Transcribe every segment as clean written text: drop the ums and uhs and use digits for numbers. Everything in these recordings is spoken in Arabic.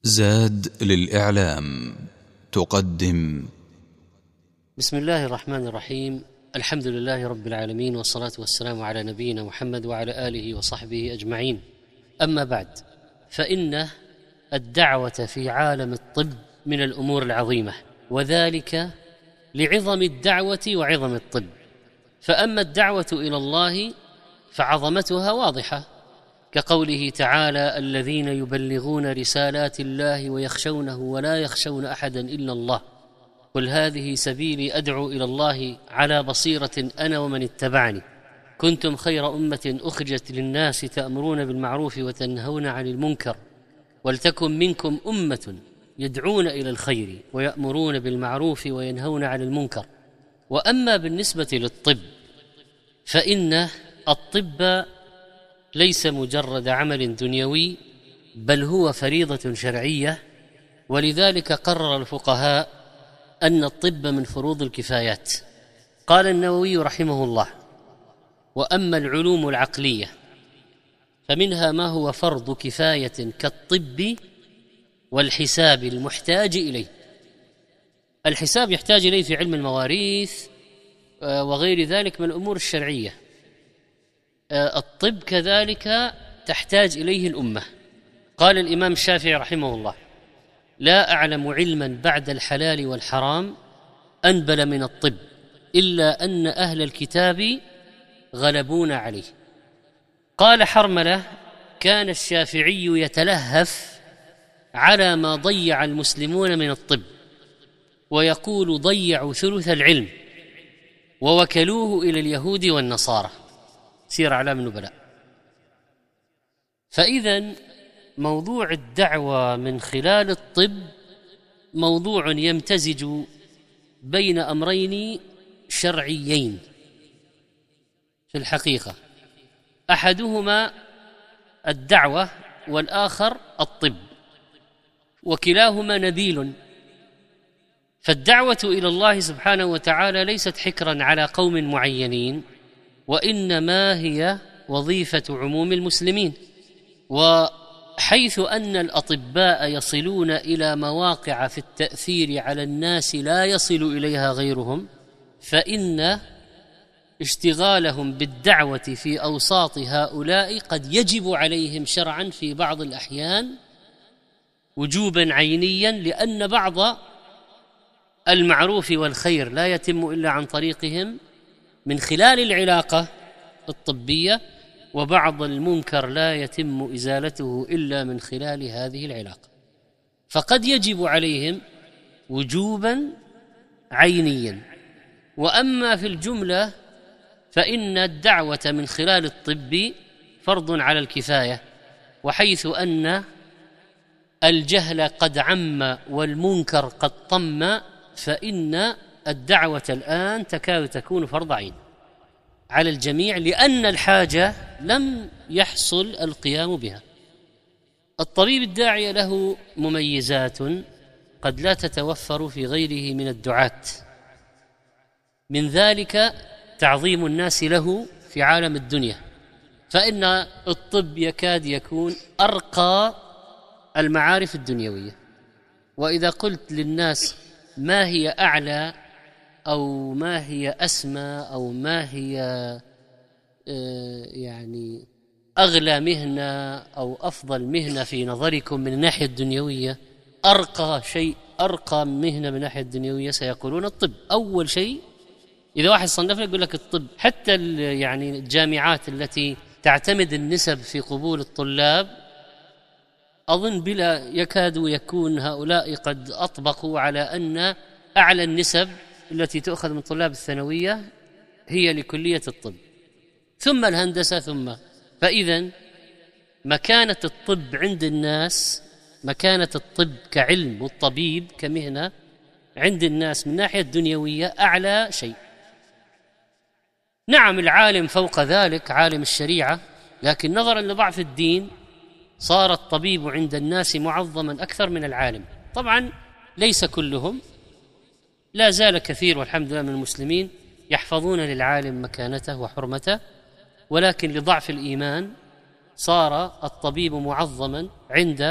زاد للإعلام تقدم. بسم الله الرحمن الرحيم. الحمد لله رب العالمين، والصلاة والسلام على نبينا محمد وعلى آله وصحبه أجمعين. أما بعد، فإن الدعوة في عالم الطب من الأمور العظيمة، وذلك لعظم الدعوة وعظم الطب. فأما الدعوة إلى الله فعظمتها واضحة، كقوله تعالى: الذين يبلغون رسالات الله ويخشونه ولا يخشون أحدا إلا الله، قل هذه سبيلي أدعو إلى الله على بصيرة أنا ومن اتبعني، كنتم خير أمة أخرجت للناس تأمرون بالمعروف وتنهون عن المنكر ولتكن منكم أمة يدعون إلى الخير ويأمرون بالمعروف وينهون عن المنكر. وأما بالنسبة للطب، فإن الطب ليس مجرد عمل دنيوي، بل هو فريضة شرعية، ولذلك قرر الفقهاء أن الطب من فروض الكفايات. قال النووي رحمه الله: وأما العلوم العقلية فمنها ما هو فرض كفاية كالطب والحساب المحتاج إليه. الحساب يحتاج إليه في علم المواريث وغير ذلك من الأمور الشرعية. الطب كذلك تحتاج إليه الأمة. قال الإمام الشافعي رحمه الله: لا أعلم علما بعد الحلال والحرام أنبل من الطب، إلا أن أهل الكتاب غلبونا عليه. قال حرملة: كان الشافعي يتلهف على ما ضيع المسلمون من الطب، ويقول: ضيعوا ثلث العلم ووكلوه إلى اليهود والنصارى. سير أعلام النبلاء. فإذن موضوع الدعوة من خلال الطب موضوع يمتزج بين أمرين شرعيين في الحقيقة، أحدهما الدعوة والآخر الطب، وكلاهما نبيل. فالدعوة إلى الله سبحانه وتعالى ليست حكرا على قوم معينين، وإنما هي وظيفة عموم المسلمين. وحيث أن الأطباء يصلون إلى مواقع في التأثير على الناس لا يصل إليها غيرهم، فإن اشتغالهم بالدعوة في أوساط هؤلاء قد يجب عليهم شرعا في بعض الأحيان وجوبا عينيا، لأن بعض المعروف والخير لا يتم إلا عن طريقهم من خلال العلاقة الطبية، وبعض المنكر لا يتم إزالته إلا من خلال هذه العلاقة. فقد يجب عليهم وجوبا عينيا. وأما في الجملة فإن الدعوة من خلال الطب فرض على الكفاية، وحيث أن الجهل قد عم والمنكر قد طم، فإن الدعوة الآن تكاد تكون فرض عين على الجميع، لأن الحاجة لم يحصل القيام بها. الطبيب الداعية له مميزات قد لا تتوفر في غيره من الدعاة، من ذلك تعظيم الناس له في عالم الدنيا، فإن الطب يكاد يكون أرقى المعارف الدنيوية. وإذا قلت للناس ما هي أعلى أو ما هي أسمى أو ما هي يعني أغلى مهنة أو أفضل مهنة في نظركم من الناحية الدنيوية، أرقى شيء، أرقى مهنة من الناحية الدنيوية، سيقولون الطب. أول شيء إذا واحد صنف لك يقول لك الطب. حتى يعني الجامعات التي تعتمد النسب في قبول الطلاب، أظن بلا يكاد يكون هؤلاء قد أطبقوا على أن أعلى النسب التي تؤخذ من طلاب الثانوية هي لكلية الطب، ثم الهندسة، فإذن مكانة الطب عند الناس، مكانة الطب كعلم والطبيب كمهنة عند الناس من ناحية الدنيوية أعلى شيء. نعم العالم فوق ذلك عالم الشريعة، لكن نظرا لضعف الدين صار الطبيب عند الناس معظما أكثر من العالم. طبعا ليس كلهم، لا زال كثير والحمد لله من المسلمين يحفظون للعالم مكانته وحرمته، ولكن لضعف الإيمان صار الطبيب معظما عند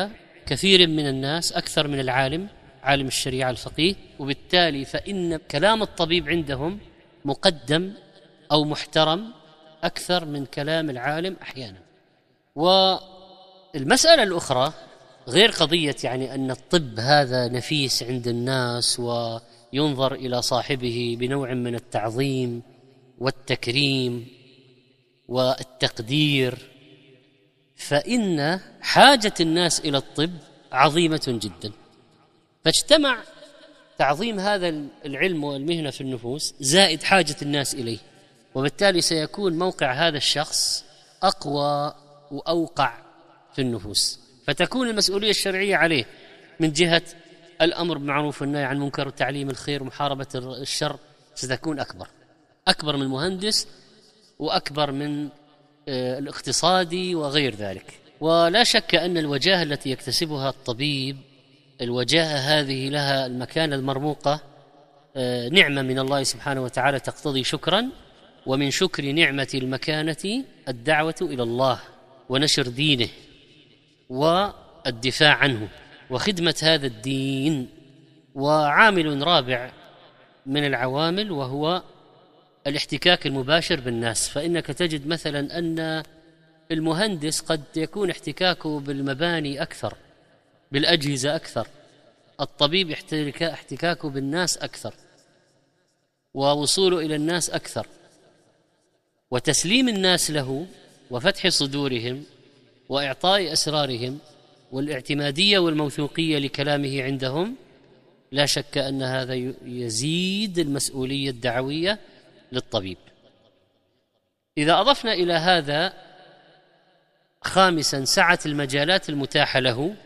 كثير من الناس أكثر من العالم، عالم الشريعة الفقيه، وبالتالي فإن كلام الطبيب عندهم مقدم أو محترم أكثر من كلام العالم أحيانا. والمسألة الأخرى غير قضية يعني أن الطب هذا نفيس عند الناس وينظر إلى صاحبه بنوع من التعظيم والتكريم والتقدير، فإن حاجة الناس إلى الطب عظيمة جدا، فاجتمع تعظيم هذا العلم والمهنة في النفوس زائد حاجة الناس إليه، وبالتالي سيكون موقع هذا الشخص أقوى وأوقع في النفوس، فتكون المسؤولية الشرعية عليه من جهة الأمر بالمعروف والنهي عن المنكر وتعليم الخير ومحاربة الشر ستكون أكبر من المهندس وأكبر من الاقتصادي وغير ذلك. ولا شك أن الوجاهة التي يكتسبها الطبيب، الوجاهة هذه لها المكانة المرموقة، نعمة من الله سبحانه وتعالى تقتضي شكرا، ومن شكر نعمة المكانة الدعوة إلى الله ونشر دينه والدفاع عنه وخدمة هذا الدين. وعامل رابع من العوامل وهو الاحتكاك المباشر بالناس، فإنك تجد مثلا أن المهندس قد يكون احتكاكه بالمباني أكثر، بالأجهزة أكثر، الطبيب احتكاكه بالناس أكثر، ووصوله إلى الناس أكثر، وتسليم الناس له وفتح صدورهم وإعطاء أسرارهم والاعتمادية والموثوقية لكلامه عندهم، لا شك أن هذا يزيد المسؤولية الدعوية للطبيب. إذا أضفنا إلى هذا خامسا سعة المجالات المتاحة له،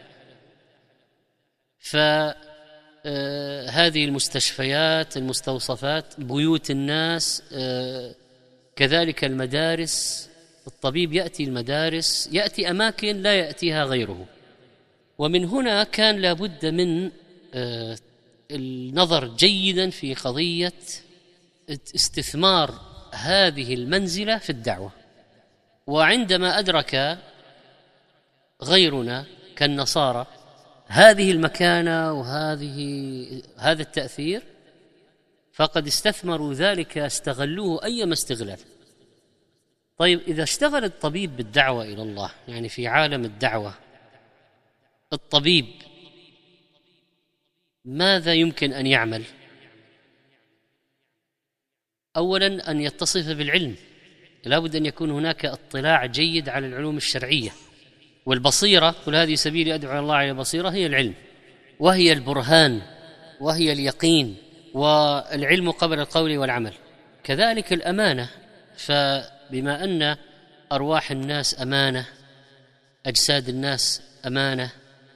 فهذه المستشفيات، المستوصفات، بيوت الناس، كذلك المدارس، الطبيب يأتي المدارس، يأتي أماكن لا يأتيها غيره. ومن هنا كان لابد من النظر جيدا في قضية استثمار هذه المنزلة في الدعوة. وعندما أدرك غيرنا كالنصارى هذه المكانة هذا التأثير، فقد استثمروا ذلك، استغلوه أيما استغلال. طيب، إذا اشتغل الطبيب بالدعوة إلى الله، يعني في عالم الدعوة، الطبيب ماذا يمكن أن يعمل؟ أولا أن يتصف بالعلم، لا بد أن يكون هناك اطلاع جيد على العلوم الشرعية والبصيرة. قل هذه سبيلي أدعو إلى الله على بصيرة، هي العلم وهي البرهان وهي اليقين، والعلم قبل القول والعمل. كذلك الأمانة، فبما أن أرواح الناس أمانة، أجساد الناس أمانة،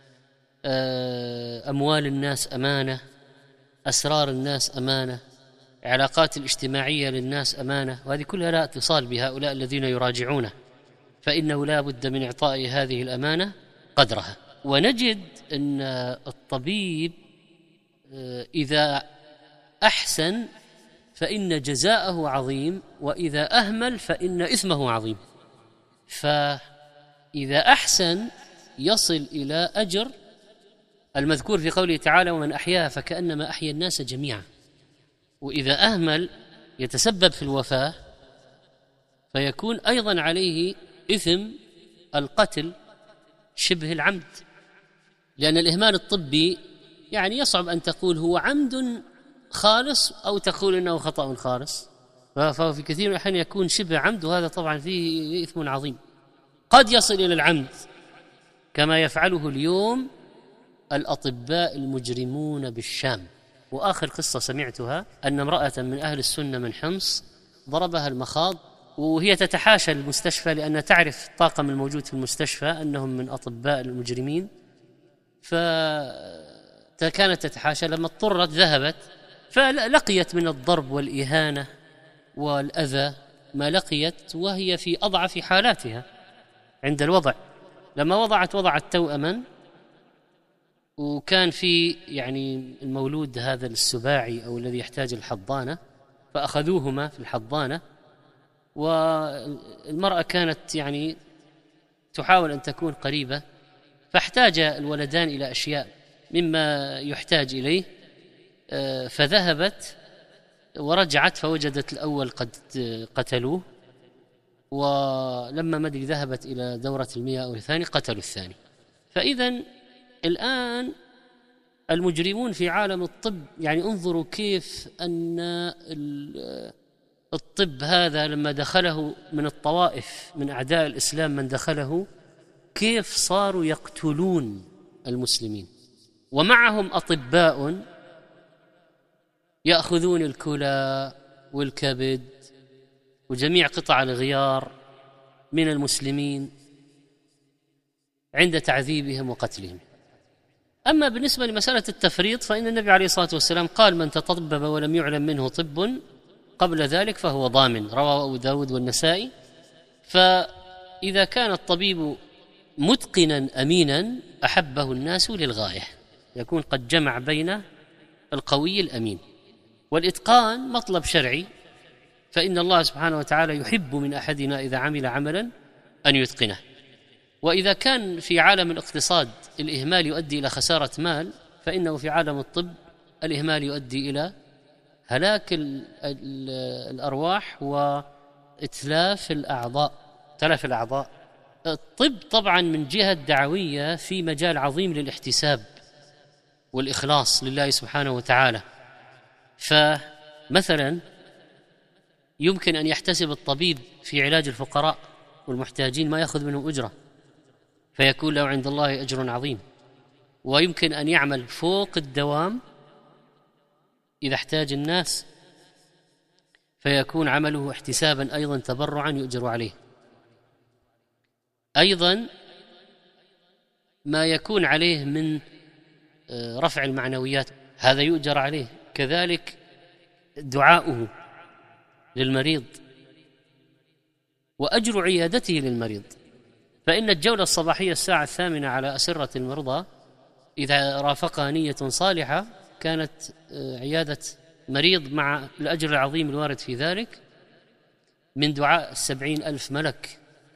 أموال الناس أمانة، أسرار الناس أمانة، علاقات الاجتماعية للناس أمانة، وهذه كلها لا اتصال بهؤلاء الذين يراجعونه، فإنه لا بد من إعطاء هذه الأمانة قدرها. ونجد أن الطبيب إذا أحسن فإن جزاءه عظيم، وإذا أهمل فإن إثمه عظيم. فإذا أحسن يصل إلى أجر المذكور في قوله تعالى: ومن أحياها فكأنما أحيا الناس جميعا. وإذا أهمل يتسبب في الوفاة، فيكون أيضا عليه إثم القتل شبه العمد، لأن الإهمال الطبي يعني يصعب أن تقول هو عمد خالص أو تقول إنه خطأ خالص، ففي كثير من الأحيان يكون شبه عمد، وهذا طبعا فيه إثم عظيم. قد يصل إلى العمد كما يفعله اليوم الأطباء المجرمون بالشام. وآخر قصة سمعتها أن امرأة من أهل السنة من حمص ضربها المخاض، وهي تتحاشى المستشفى لأن تعرف الطاقم الموجود في المستشفى أنهم من أطباء المجرمين، فكانت تتحاشى. لما اضطرت ذهبت، فلقيت من الضرب والإهانة والأذى ما لقيت، وهي في أضعف حالاتها عند الوضع. لما وضعت توأما، وكان في يعني المولود هذا السباعي أو الذي يحتاج الحضانة، فأخذوهما في الحضانة، والمرأة كانت يعني تحاول أن تكون قريبة، فاحتاج الولدان إلى أشياء مما يحتاج إليه، فذهبت ورجعت فوجدت الأول قد قتلوه، ولما مدري ذهبت إلى دورة المياه أو الثاني قتلوا الثاني. فإذا الآن المجرمون في عالم الطب، يعني انظروا كيف أن الطب هذا لما دخله من الطوائف من أعداء الإسلام من دخله، كيف صاروا يقتلون المسلمين، ومعهم أطباء يأخذون الكلى والكبد وجميع قطع الغيار من المسلمين عند تعذيبهم وقتلهم. أما بالنسبة لمسألة التفريط فإن النبي عليه الصلاة والسلام قال: من تطبب ولم يعلم منه طب قبل ذلك فهو ضامن، رواه أبو داود والنسائي. فإذا كان الطبيب متقنا أمينا أحبه الناس للغاية، يكون قد جمع بين القوي الأمين. والإتقان مطلب شرعي، فإن الله سبحانه وتعالى يحب من أحدنا إذا عمل عملا أن يتقنه. وإذا كان في عالم الاقتصاد الإهمال يؤدي إلى خسارة مال، فإنه في عالم الطب الإهمال يؤدي إلى هلاك الأرواح وإتلاف الأعضاء، تلف الأعضاء. الطب طبعا من جهة دعوية في مجال عظيم للاحتساب والإخلاص لله سبحانه وتعالى. فمثلا يمكن أن يحتسب الطبيب في علاج الفقراء والمحتاجين ما يأخذ منهم أجرة، فيكون له عند الله أجر عظيم. ويمكن أن يعمل فوق الدوام إذا احتاج الناس، فيكون عمله احتسابا أيضا تبرعا يؤجر عليه. أيضا ما يكون عليه من رفع المعنويات هذا يؤجر عليه، كذلك دعاؤه للمريض وأجر عيادته للمريض. فإن الجولة الصباحية الساعة 8 على أسرة المرضى إذا رافقها نية صالحة كانت عيادة مريض مع الأجر العظيم الوارد في ذلك من دعاء 70,000 ملك.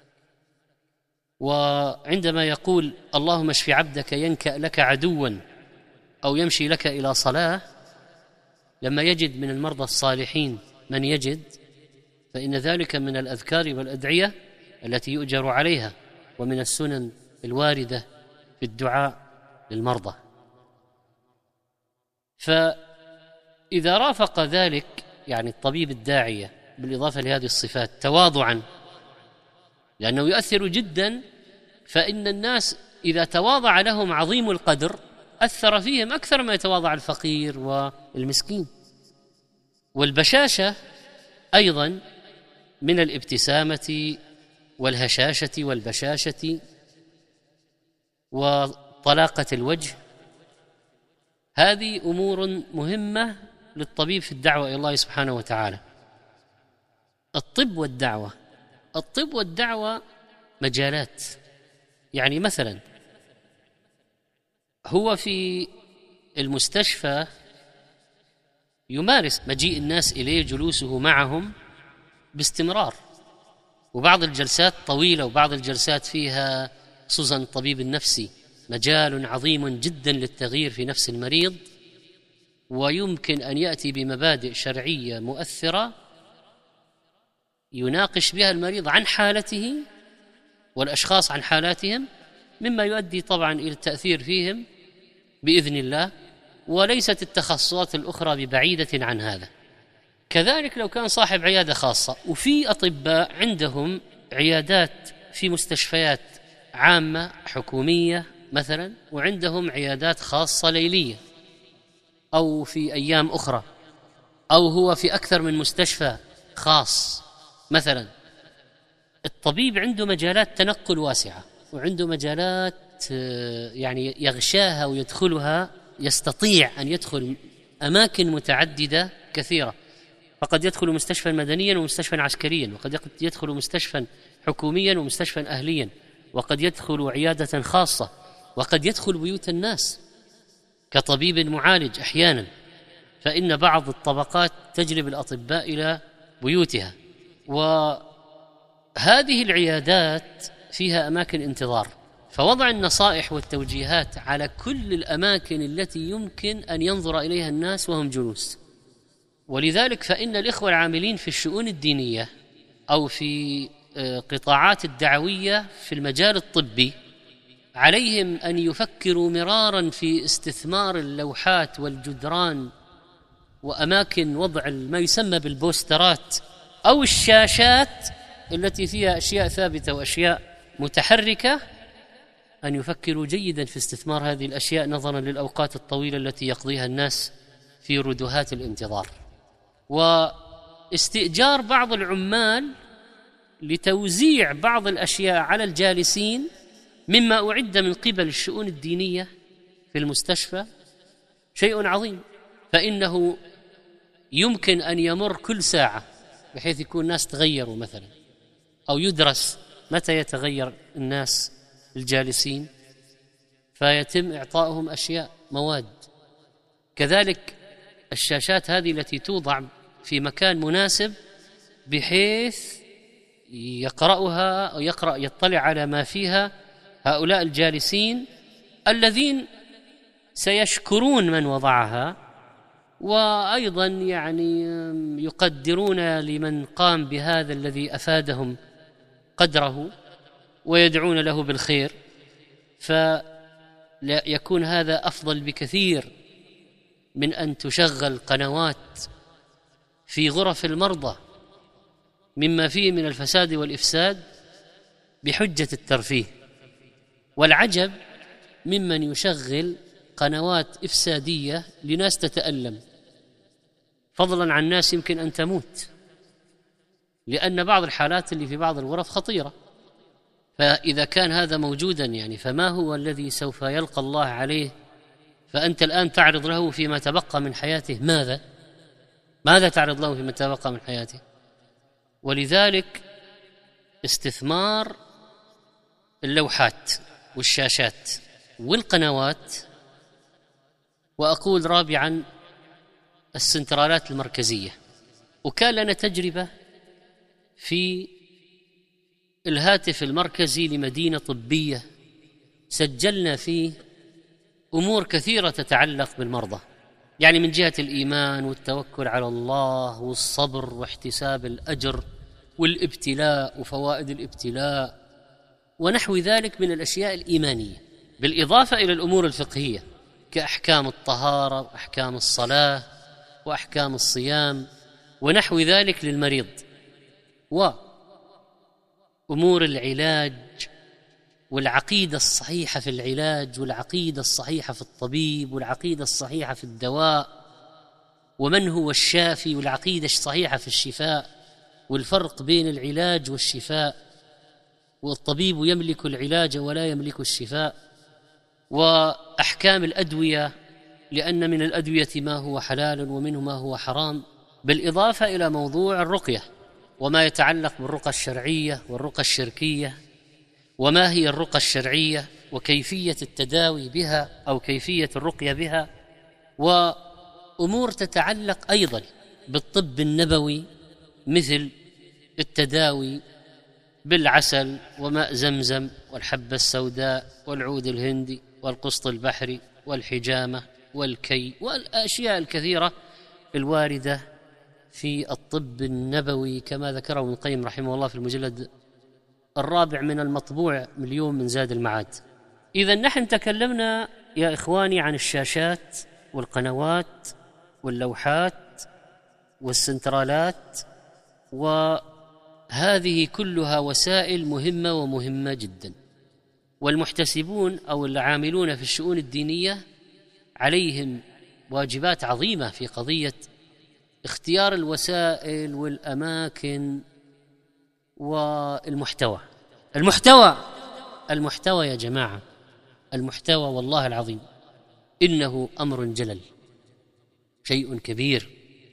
وعندما يقول اللهم اشف عبدك ينكأ لك عدوا أو يمشي لك إلى صلاة، لما يجد من المرضى الصالحين من يجد، فإن ذلك من الأذكار والأدعية التي يؤجر عليها، ومن السنن الواردة في الدعاء للمرضى. فإذا رافق ذلك يعني الطبيب الداعية بالإضافة لهذه الصفات تواضعا، لأنه يؤثر جدا، فإن الناس إذا تواضع لهم عظيم القدر أثر فيهم أكثر ما يتواضع الفقير والمسكين. والبشاشة أيضا من الابتسامة والهشاشة والبشاشة وطلاقة الوجه، هذه أمور مهمة للطبيب في الدعوة إلى الله سبحانه وتعالى. الطب والدعوة مجالات، يعني مثلا هو في المستشفى يمارس مجيء الناس إليه جلوسه معهم باستمرار، وبعض الجلسات طويلة وبعض الجلسات فيها، خصوصا الطبيب النفسي مجال عظيم جدا للتغيير في نفس المريض، ويمكن أن يأتي بمبادئ شرعية مؤثرة يناقش بها المريض عن حالته والأشخاص عن حالاتهم، مما يؤدي طبعا إلى التأثير فيهم بإذن الله. وليست التخصصات الأخرى ببعيدة عن هذا. كذلك لو كان صاحب عيادة خاصة، وفي أطباء عندهم عيادات في مستشفيات عامة حكومية مثلا، وعندهم عيادات خاصة ليلية أو في أيام أخرى، أو هو في أكثر من مستشفى خاص مثلا. الطبيب عنده مجالات تنقل واسعة، وعنده مجالات يعني يغشاها ويدخلها، يستطيع أن يدخل أماكن متعددة كثيرة. فقد يدخل مستشفى مدنيا ومستشفى عسكريا، وقد يدخل مستشفى حكوميا ومستشفى أهليا، وقد يدخل عيادة خاصة، وقد يدخل بيوت الناس كطبيب معالج أحيانا. فإن بعض الطبقات تجلب الأطباء إلى بيوتها، وهذه العيادات فيها أماكن انتظار، فوضع النصائح والتوجيهات على كل الأماكن التي يمكن أن ينظر إليها الناس وهم جلوس. ولذلك فإن الإخوة العاملين في الشؤون الدينية أو في قطاعات الدعوية في المجال الطبي عليهم أن يفكروا مرارا في استثمار اللوحات والجدران وأماكن وضع ما يسمى بالبوسترات أو الشاشات التي فيها أشياء ثابتة وأشياء متحركة، أن يفكروا جيدا في استثمار هذه الأشياء نظرا للأوقات الطويلة التي يقضيها الناس في ردهات الانتظار، واستئجار بعض العمال لتوزيع بعض الأشياء على الجالسين مما أعد من قبل الشؤون الدينية في المستشفى شيء عظيم. فإنه يمكن أن يمر كل ساعة بحيث يكون الناس تغيروا مثلا، أو يدرس متى يتغير الناس الجالسين فيتم إعطائهم أشياء مواد. كذلك الشاشات هذه التي توضع في مكان مناسب بحيث يقرأها أو يطلع على ما فيها هؤلاء الجالسين الذين سيشكرون من وضعها، وأيضا يعني يقدرون لمن قام بهذا الذي أفادهم قدره ويدعون له بالخير، فيكون هذا أفضل بكثير من أن تشغل قنوات في غرف المرضى مما فيه من الفساد والإفساد بحجة الترفيه. والعجب ممن يشغل قنوات إفسادية لناس تتألم، فضلا عن ناس يمكن أن تموت، لأن بعض الحالات اللي في بعض الغرف خطيرة. فإذا كان هذا موجودا يعني فما هو الذي سوف يلقى الله عليه؟ فأنت الآن تعرض له فيما تبقى من حياته ماذا تعرض له فيما تبقى من حياته؟ ولذلك استثمار اللوحات والشاشات والقنوات. وأقول رابعا السنترالات المركزية. وكان لنا تجربة في الهاتف المركزي لمدينة طبية سجلنا فيه أمور كثيرة تتعلق بالمرضى، يعني من جهة الإيمان والتوكل على الله والصبر واحتساب الأجر والابتلاء وفوائد الابتلاء ونحو ذلك من الأشياء الإيمانية، بالإضافة إلى الأمور الفقهية كأحكام الطهارة وأحكام الصلاة وأحكام الصيام ونحو ذلك للمريض، وأمور العلاج والعقيدة الصحيحة في العلاج والعقيدة الصحيحة في الطبيب والعقيدة الصحيحة في الدواء ومن هو الشافي والعقيدة الصحيحة في الشفاء والفرق بين العلاج والشفاء، والطبيب يملك العلاج ولا يملك الشفاء، وأحكام الأدوية لأن من الأدوية ما هو حلال ومنه ما هو حرام، بالإضافة إلى موضوع الرقية وما يتعلق بالرقى الشرعية والرقى الشركية، وما هي الرقى الشرعية وكيفية التداوي بها أو كيفية الرقية بها، وأمور تتعلق أيضا بالطب النبوي مثل التداوي بالعسل وماء زمزم والحبة السوداء والعود الهندي والقسط البحري والحجامة والكي والأشياء الكثيرة الواردة في الطب النبوي كما ذكره ابن القيم رحمه الله في المجلد 4 من المطبوع اليوم من زاد المعاد. إذن نحن تكلمنا يا إخواني عن الشاشات والقنوات واللوحات والسنترالات، وهذه كلها وسائل مهمة ومهمة جدا، والمحتسبون أو العاملون في الشؤون الدينية عليهم واجبات عظيمة في قضية اختيار الوسائل والأماكن والمحتوى. المحتوى يا جماعة، المحتوى والله العظيم إنه أمر جلل، شيء كبير.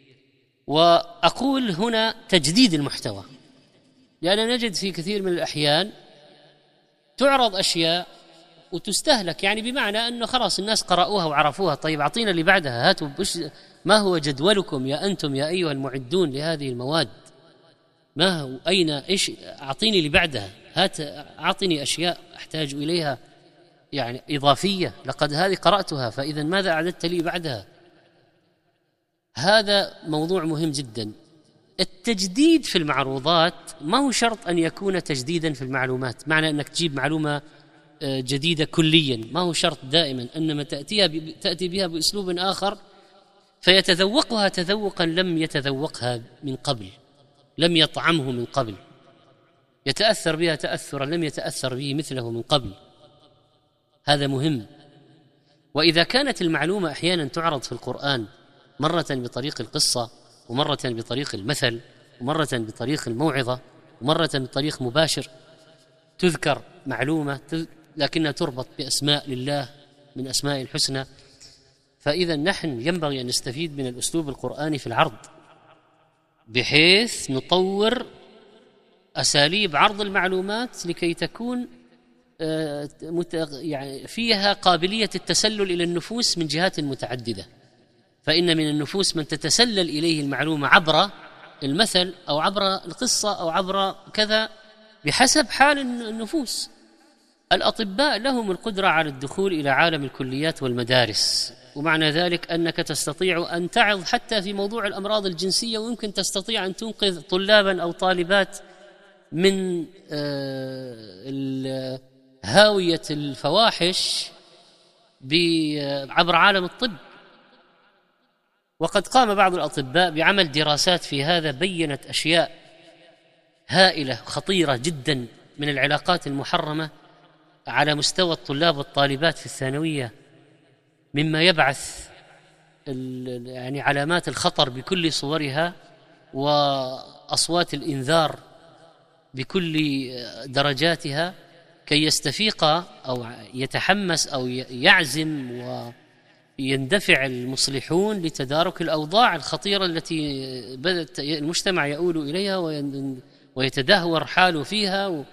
وأقول هنا تجديد المحتوى، لأننا نجد في كثير من الأحيان تعرض أشياء وتستهلك، يعني بمعنى أنه خلاص الناس قرأوها وعرفوها، طيب أعطينا اللي بعدها، هاتوا ما هو جدولكم يا أنتم يا أيها المعدون لهذه المواد، ما هو أين إيش، أعطيني اللي بعدها، أعطيني أشياء أحتاج إليها يعني إضافية، لقد هذه قرأتها فإذا ماذا أعددت لي بعدها؟ هذا موضوع مهم جدا. التجديد في المعروضات ما هو شرط أن يكون تجديدا في المعلومات، معنى أنك تجيب معلومة جديدة كليا ما هو شرط دائما، إنما تأتي بها بأسلوب آخر فيتذوقها تذوقا لم يتذوقها من قبل، لم يطعمه من قبل، يتأثر بها تأثرا لم يتأثر به مثله من قبل. هذا مهم. وإذا كانت المعلومة أحيانا تعرض في القرآن مرة بطريق القصة، ومرة بطريق المثل، ومرة بطريق الموعظة، ومرة بطريق مباشر، تذكر معلومة لكنها تربط بأسماء لله من أسماء الحسنى، فإذا نحن ينبغي أن نستفيد من الأسلوب القرآني في العرض بحيث نطور أساليب عرض المعلومات لكي تكون يعني فيها قابلية التسلل إلى النفوس من جهات متعددة. فإن من النفوس من تتسلل إليه المعلومة عبر المثل أو عبر القصة أو عبر كذا بحسب حال النفوس. الأطباء لهم القدرة على الدخول إلى عالم الكليات والمدارس، ومعنى ذلك أنك تستطيع أن تعظ حتى في موضوع الأمراض الجنسية، ويمكن تستطيع أن تنقذ طلابا أو طالبات من هاوية الفواحش عبر عالم الطب. وقد قام بعض الأطباء بعمل دراسات في هذا بيّنت أشياء هائلة خطيرة جدا من العلاقات المحرمة على مستوى الطلاب والطالبات في الثانوية، مما يبعث يعني علامات الخطر بكل صورها وأصوات الإنذار بكل درجاتها، كي يستفيق أو يتحمس أو يعزم ويندفع المصلحون لتدارك الأوضاع الخطيرة التي بدأت المجتمع يؤول إليها ويتدهور حاله فيها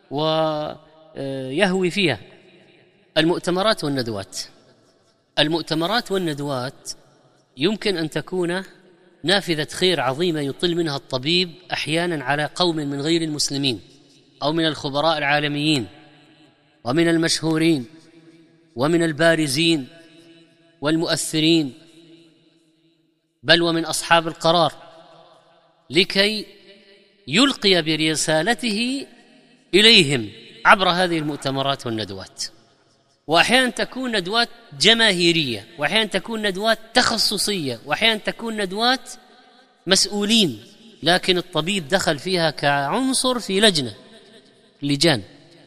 ويهوي فيها. المؤتمرات والندوات يمكن أن تكون نافذة خير عظيمة يطل منها الطبيب أحيانا على قوم من غير المسلمين أو من الخبراء العالميين ومن المشهورين ومن البارزين والمؤثرين، بل ومن أصحاب القرار، لكي يلقي برسالته إليهم عبر هذه المؤتمرات والندوات. وأحيانا تكون ندوات جماهيرية، وأحيانا تكون ندوات تخصصية، وأحيانا تكون ندوات مسؤولين، لكن الطبيب دخل فيها كعنصر في لجان.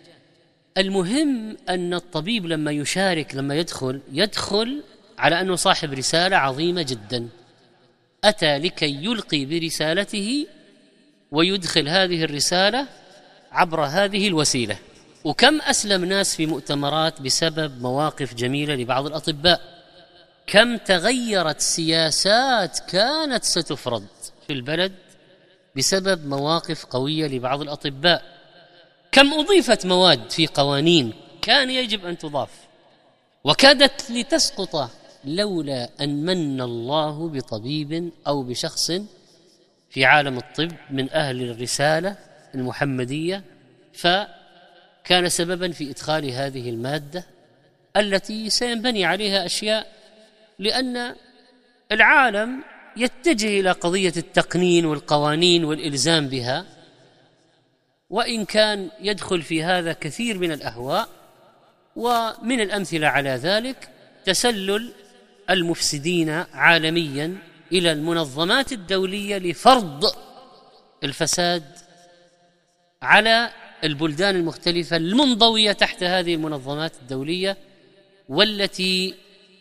المهم أن الطبيب لما يشارك، لما يدخل على أنه صاحب رسالة عظيمة جدا، أتى لكي يلقي برسالته ويدخل هذه الرسالة عبر هذه الوسيلة. وكم أسلم ناس في مؤتمرات بسبب مواقف جميلة لبعض الأطباء، كم تغيرت سياسات كانت ستفرض في البلد بسبب مواقف قوية لبعض الأطباء، كم أضيفت مواد في قوانين كان يجب أن تضاف وكادت لتسقط لولا أن من الله بطبيب أو بشخص في عالم الطب من أهل الرسالة المحمدية، فكان سببا في إدخال هذه المادة التي سينبني عليها أشياء، لأن العالم يتجه إلى قضية التقنين والقوانين والإلزام بها، وإن كان يدخل في هذا كثير من الأهواء. ومن الأمثلة على ذلك تسلل المفسدين عالميا إلى المنظمات الدولية لفرض الفساد على البلدان المختلفة المنضوية تحت هذه المنظمات الدولية، والتي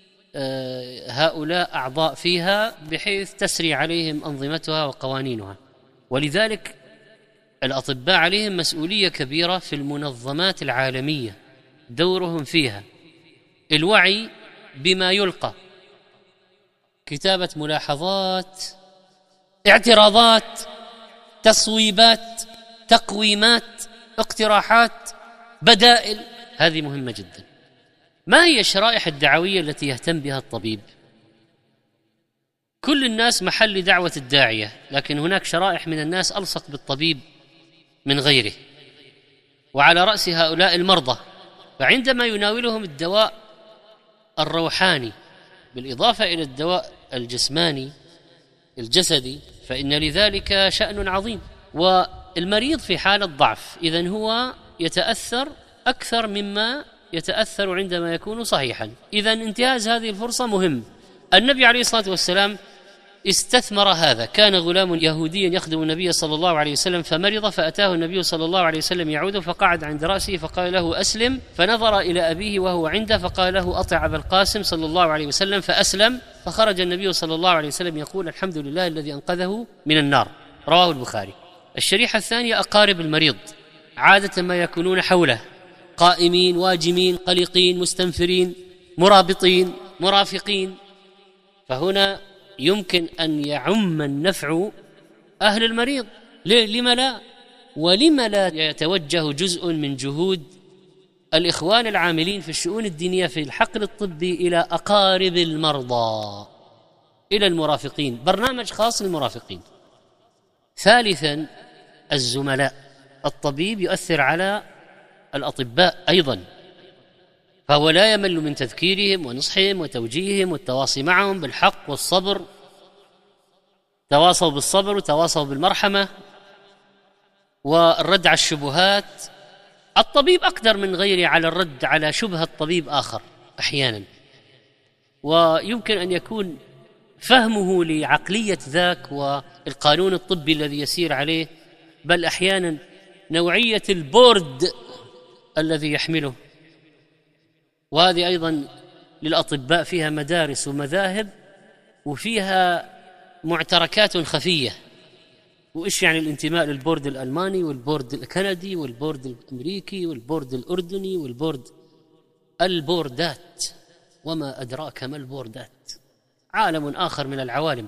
هؤلاء أعضاء فيها بحيث تسري عليهم أنظمتها وقوانينها. ولذلك الأطباء عليهم مسؤولية كبيرة في المنظمات العالمية، دورهم فيها الوعي بما يلقى، كتابة ملاحظات، اعتراضات، تصويبات، تقويمات، اقتراحات، بدائل. هذه مهمة جدا. ما هي الشرائح الدعوية التي يهتم بها الطبيب؟ كل الناس محل دعوة الداعية، لكن هناك شرائح من الناس ألصق بالطبيب من غيره، وعلى رأس هؤلاء المرضى فعندما يناولهم الدواء الروحاني بالإضافة إلى الدواء الجسماني الجسدي فإن لذلك شأن عظيم. والمريض في حالة ضعف إذن هو يتأثر أكثر مما يتأثر عندما يكون صحيحا. إذن انتهاز هذه الفرصة مهم. النبي عليه الصلاة والسلام استثمر هذا. كان غلام يهودي يخدم النبي صلى الله عليه وسلم فمرض، فأتاه النبي صلى الله عليه وسلم يعود، فقعد عند رأسه فقال له أسلم، فنظر إلى أبيه وهو عنده فقال له أطع أبا القاسم صلى الله عليه وسلم، فأسلم. فخرج النبي صلى الله عليه وسلم يقول الحمد لله الذي أنقذه من النار. رواه البخاري. الشريحة الثانية أقارب المريض، عادة ما يكونون حوله قائمين واجمين قلقين مستنفرين مرابطين مرافقين، فهنا يمكن أن يعم النفع أهل المريض. لم لا؟ ولم لا يتوجه جزء من جهود الإخوان العاملين في الشؤون الدينية في الحقل الطبي إلى أقارب المرضى، إلى المرافقين، برنامج خاص للمرافقين. ثالثا الزملاء. الطبيب يؤثر على الأطباء أيضا، فهو لا يمل من تذكيرهم ونصحهم وتوجيههم والتواصي معهم بالحق والصبر. تواصوا بالصبر وتواصوا بالمرحمة والرد على الشبهات. الطبيب أقدر من غيره على الرد على شبهة طبيب آخر أحيانا، ويمكن أن يكون فهمه لعقلية ذاك والقانون الطبي الذي يسير عليه، بل أحيانا نوعية البورد الذي يحمله. وهذه أيضا للأطباء فيها مدارس ومذاهب وفيها معتركات خفية. وإيش يعني الانتماء للبورد الألماني والبورد الكندي والبورد الأمريكي والبورد الأردني البوردات، وما أدراك ما البوردات، عالم آخر من العوالم.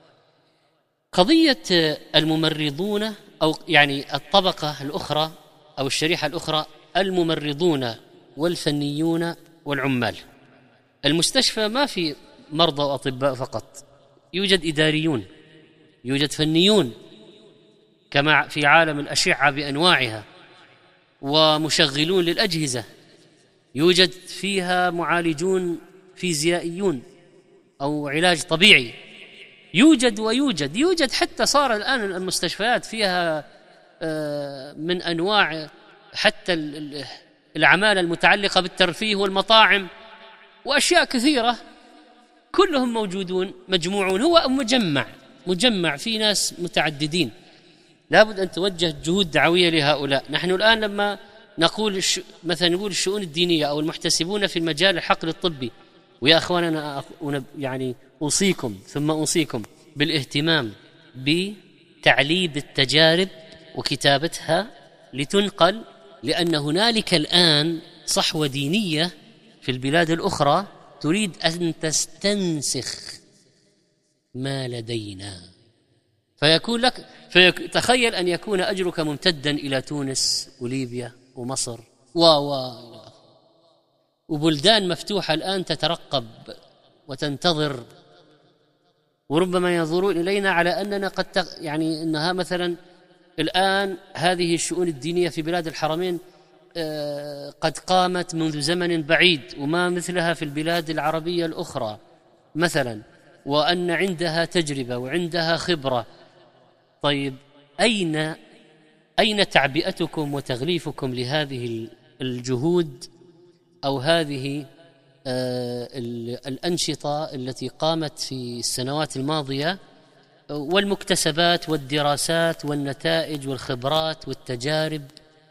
قضية الممرضون أو يعني الطبقة الأخرى أو الشريحة الأخرى، الممرضون والفنيون والعمال. المستشفى ما في مرضى وأطباء فقط، يوجد إداريون، يوجد فنيون كما في عالم الأشعة بأنواعها، ومشغلون للأجهزة، يوجد فيها معالجون فيزيائيون أو علاج طبيعي، يوجد حتى صار الآن المستشفيات فيها من أنواع حتى الأعمال المتعلقة بالترفيه والمطاعم وأشياء كثيرة، كلهم موجودون مجموعون. هو مجمع في ناس متعددين. لابد أن توجه جهود دعوية لهؤلاء. نحن الآن لما نقول مثلا نقول الشؤون الدينية أو المحتسبون في المجال الحقل الطبي، ويا أخواننا يعني أوصيكم ثم أوصيكم بالاهتمام بتعليب التجارب وكتابتها لتنقل، لأن هنالك الآن صحوة دينية في البلاد الأخرى تريد أن تستنسخ ما لدينا، فيكون لك تخيل أن يكون أجرك ممتدا إلى تونس وليبيا ومصر وبلدان مفتوحة الآن تترقب وتنتظر، وربما ينظرون إلينا على أننا يعني أنها مثلا الآن هذه الشؤون الدينية في بلاد الحرمين قد قامت منذ زمن بعيد وما مثلها في البلاد العربية الأخرى مثلا، وأن عندها تجربة وعندها خبرة. طيب أين تعبئتكم وتغليفكم لهذه الجهود أو هذه الأنشطة التي قامت في السنوات الماضية، والمكتسبات والدراسات والنتائج والخبرات والتجارب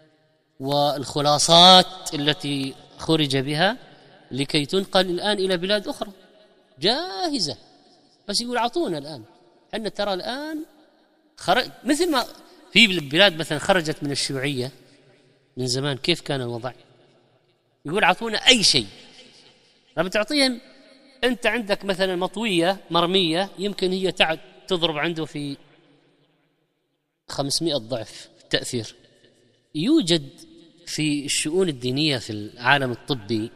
والخلاصات التي خرج بها لكي تنقل الآن إلى بلاد أخرى جاهزة، بس يقول أعطونا الآن. حنا ترى الآن مثل ما في البلاد مثلا خرجت من الشيوعية من زمان، كيف كان الوضع؟ يقول أعطونا أي شيء. لما تعطيهم أنت عندك مثلا مطوية مرمية يمكن هي تضرب عنده في 500 ضعف التأثير. يوجد في الشؤون الدينية في العالم الطبي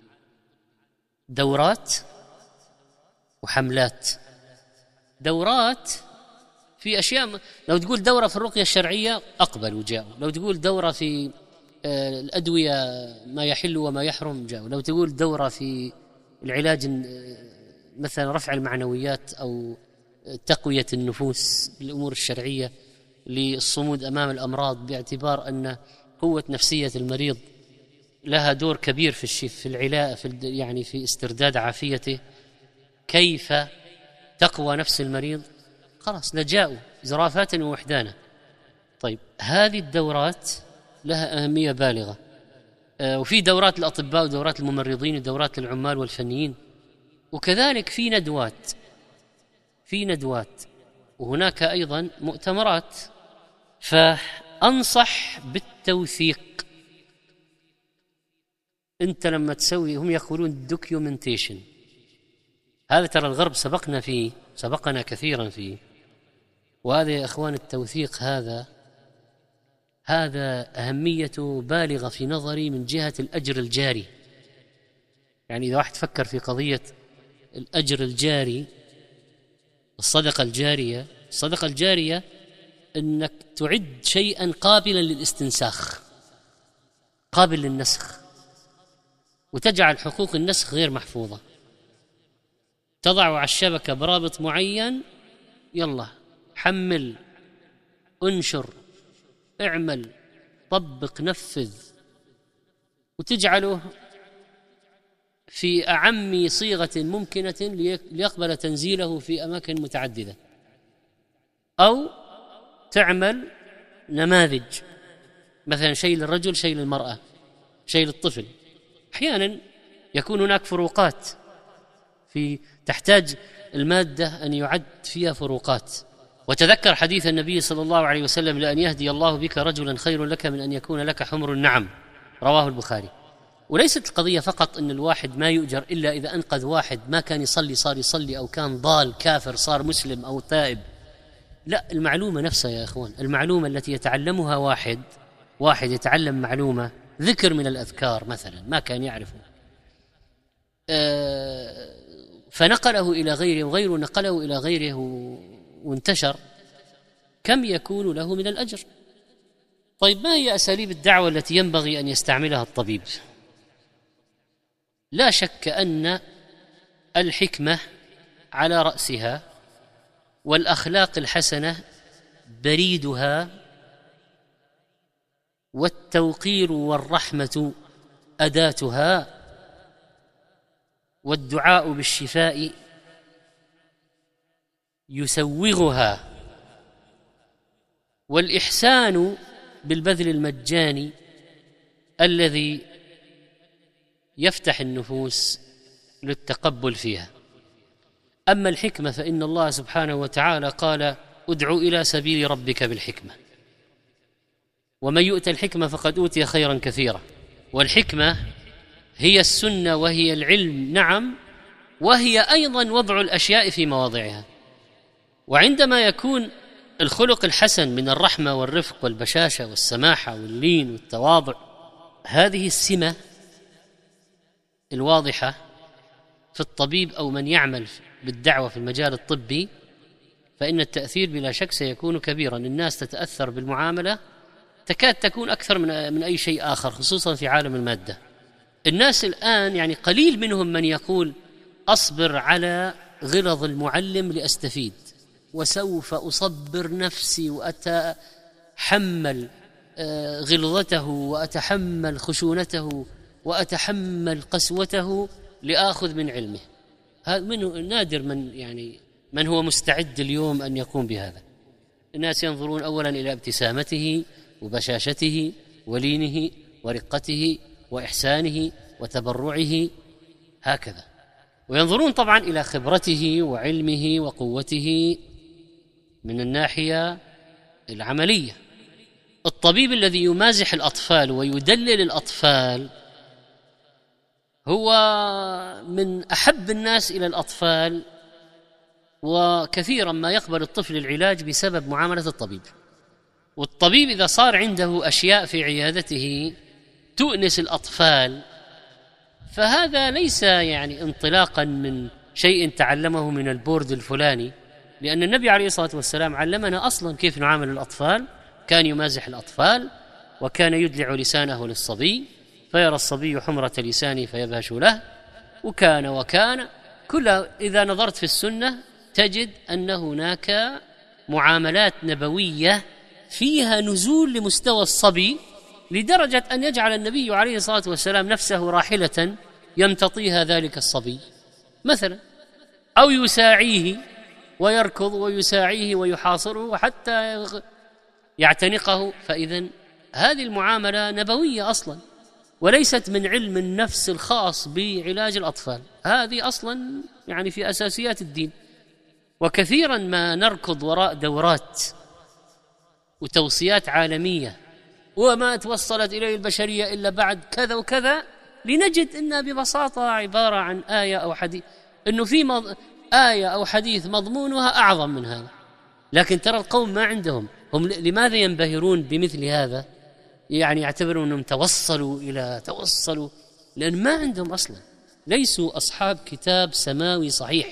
دورات وحملات. دورات في أشياء، لو تقول دورة في الرقية الشرعية أقبل وجاءوا، لو تقول دورة في الأدوية ما يحل وما يحرم جاءوا. لو تقول دورة في العلاج مثلا رفع المعنويات أو تقوية النفوس بالأمور الشرعية للصمود أمام الأمراض، باعتبار أن قوة نفسية المريض لها دور كبير في العلاج، يعني في استرداد عافيته، كيف تقوى نفس المريض؟ خلاص لجاءوا زرافات ووحدانا. طيب هذه الدورات لها أهمية بالغة، وفي دورات الأطباء ودورات الممرضين ودورات العمال والفنيين، وكذلك في ندوات وهناك أيضا مؤتمرات. فأنصح بالتوثيق. أنت لما تسوي، هم يقولون documentation، هذا ترى الغرب سبقنا كثيرا فيه، وهذا يا أخوان التوثيق هذا أهميته بالغة في نظري من جهة الأجر الجاري. يعني إذا واحد فكر في قضية الأجر الجاري، الصدقة الجارية أنك تعد شيئا قابلا للاستنساخ، قابل للنسخ، وتجعل حقوق النسخ غير محفوظة. تضع على الشبكة برابط معين، يلا حمل، انشر، اعمل، طبق، نفذ، وتجعله في أعم صيغة ممكنة ليقبل تنزيله في أماكن متعددة. أو تعمل نماذج، مثلا شيء للرجل، شيء للمرأة، شيء للطفل. أحيانا يكون هناك فروقات، تحتاج المادة أن يعد فيها فروقات. وتذكر حديث النبي صلى الله عليه وسلم: لأن يهدي الله بك رجلا خير لك من أن يكون لك حمر النعم، رواه البخاري. وليست القضية فقط أن الواحد ما يؤجر إلا إذا أنقذ واحد ما كان يصلي صار يصلي، أو كان ضال كافر صار مسلم أو تائب. لا، المعلومة نفسها يا أخوان، المعلومة التي يتعلمها واحد يتعلم معلومة، ذكر من الأذكار مثلا ما كان يعرفه، فنقله إلى غيره وغيره نقله إلى غيره وانتشر، كم يكون له من الأجر؟ طيب ما هي أساليب الدعوة التي ينبغي أن يستعملها الطبيب؟ لا شك أن الحكمة على رأسها، والأخلاق الحسنة بريدها، والتوقير والرحمة أداتها، والدعاء بالشفاء يسوغها، والإحسان بالبذل المجاني الذي يفتح النفوس للتقبل فيها. أما الحكمة فإن الله سبحانه وتعالى قال: ادع إلى سبيل ربك بالحكمة، ومن يؤت الحكمة فقد أوتي خيرا كثيرا. والحكمة هي السنة وهي العلم، نعم، وهي أيضا وضع الأشياء في مواضعها. وعندما يكون الخلق الحسن من الرحمة والرفق والبشاشة والسماحة واللين والتواضع، هذه السمة الواضحة في الطبيب أو من يعمل بالدعوة في المجال الطبي، فإن التأثير بلا شك سيكون كبيرا. الناس تتأثر بالمعاملة تكاد تكون أكثر من أي شيء آخر، خصوصا في عالم المادة. الناس الآن يعني قليل منهم من يقول: أصبر على غلظ المعلم لأستفيد، وسوف أصبر نفسي وأتحمل غلظته وأتحمل خشونته وأتحمل قسوته لآخذ من علمه. هذا نادر من هو مستعد اليوم أن يقوم بهذا. الناس ينظرون أولا إلى ابتسامته وبشاشته ولينه ورقته وإحسانه وتبرعه، هكذا، وينظرون طبعا إلى خبرته وعلمه وقوته من الناحية العملية. الطبيب الذي يمازح الأطفال ويدلل الأطفال هو من أحب الناس إلى الأطفال، وكثيرا ما يقبل الطفل العلاج بسبب معاملة الطبيب. والطبيب إذا صار عنده أشياء في عيادته تؤنس الأطفال، فهذا ليس يعني انطلاقا من شيء تعلمه من البورد الفلاني، لأن النبي عليه الصلاة والسلام علمنا أصلا كيف نعامل الأطفال. كان يمازح الأطفال وكان يدلع لسانه للصبي فيرى الصبي حمرة لسانه فيبهش له، وكان كلها. إذا نظرت في السنة تجد أن هناك معاملات نبوية فيها نزول لمستوى الصبي، لدرجة أن يجعل النبي عليه الصلاة والسلام نفسه راحلة يمتطيها ذلك الصبي مثلا، أو يساعيه ويركض ويساعيه ويحاصره حتى يعتنقه. فإذا هذه المعاملة نبوية أصلا، وليست من علم النفس الخاص بعلاج الأطفال، هذه أصلا يعني في أساسيات الدين. وكثيرا ما نركض وراء دورات وتوصيات عالمية وما توصلت إليه البشرية إلا بعد كذا وكذا، لنجد أنها ببساطة عبارة عن آية أو حديث، أنه في آية أو حديث مضمونها أعظم من هذا. لكن ترى القوم ما عندهم، هم لماذا ينبهرون بمثل هذا؟ يعني يعتبرون أنهم توصلوا، لأن ما عندهم أصلا، ليسوا أصحاب كتاب سماوي صحيح،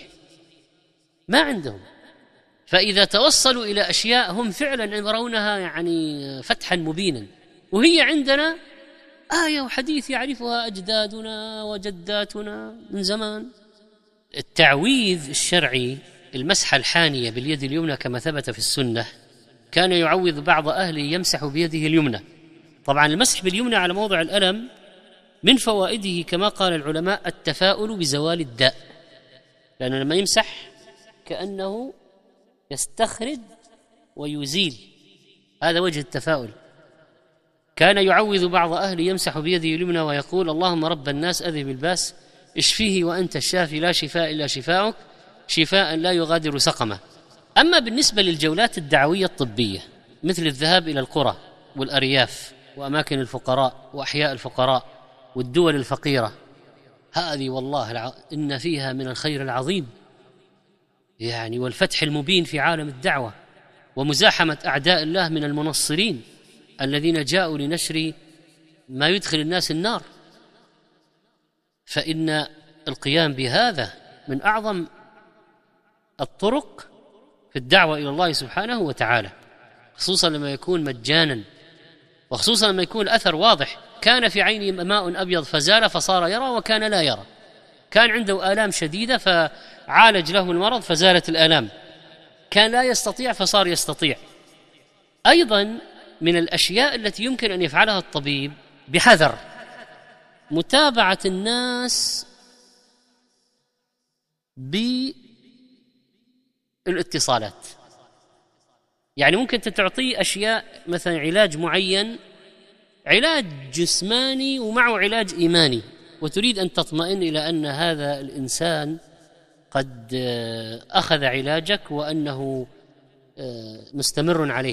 ما عندهم. فإذا توصلوا إلى أشياء هم فعلا يرونها يعني فتحا مبينا، وهي عندنا آية وحديث يعرفها أجدادنا وجداتنا من زمان. التعويذ الشرعي، المسحة الحانية باليد اليمنى كما ثبت في السنة، كان يعوذ بعض أهله يمسح بيده اليمنى. طبعا المسح باليمنى على موضع الألم من فوائده كما قال العلماء التفاؤل بزوال الداء، لأنه لما يمسح كأنه يستخرج ويزيل، هذا وجه التفاؤل. كان يعوذ بعض أهله يمسح بيده اليمنى ويقول: اللهم رب الناس أذهب الباس اشفيه وأنت الشافي لا شفاء إلا شفاؤك شفاء لا يغادر سقما. أما بالنسبة للجولات الدعوية الطبية مثل الذهاب إلى القرى والأرياف وأماكن الفقراء وأحياء الفقراء والدول الفقيرة، هذه والله إن فيها من الخير العظيم يعني، والفتح المبين في عالم الدعوة، ومزاحمة أعداء الله من المنصرين الذين جاءوا لنشر ما يدخل الناس النار. فإن القيام بهذا من أعظم الطرق في الدعوة إلى الله سبحانه وتعالى، خصوصا لما يكون مجانا، وخصوصا لما يكون الأثر واضح. كان في عينه ماء أبيض فزال فصار يرى، وكان لا يرى. كان عنده آلام شديدة فعالج له المرض فزالت الآلام، كان لا يستطيع فصار يستطيع. أيضا من الأشياء التي يمكن أن يفعلها الطبيب بحذر متابعة الناس بالاتصالات. يعني ممكن تعطيه أشياء، مثلا علاج معين، علاج جسماني ومعه علاج إيماني، وتريد أن تطمئن إلى أن هذا الإنسان قد أخذ علاجك وأنه مستمر عليه،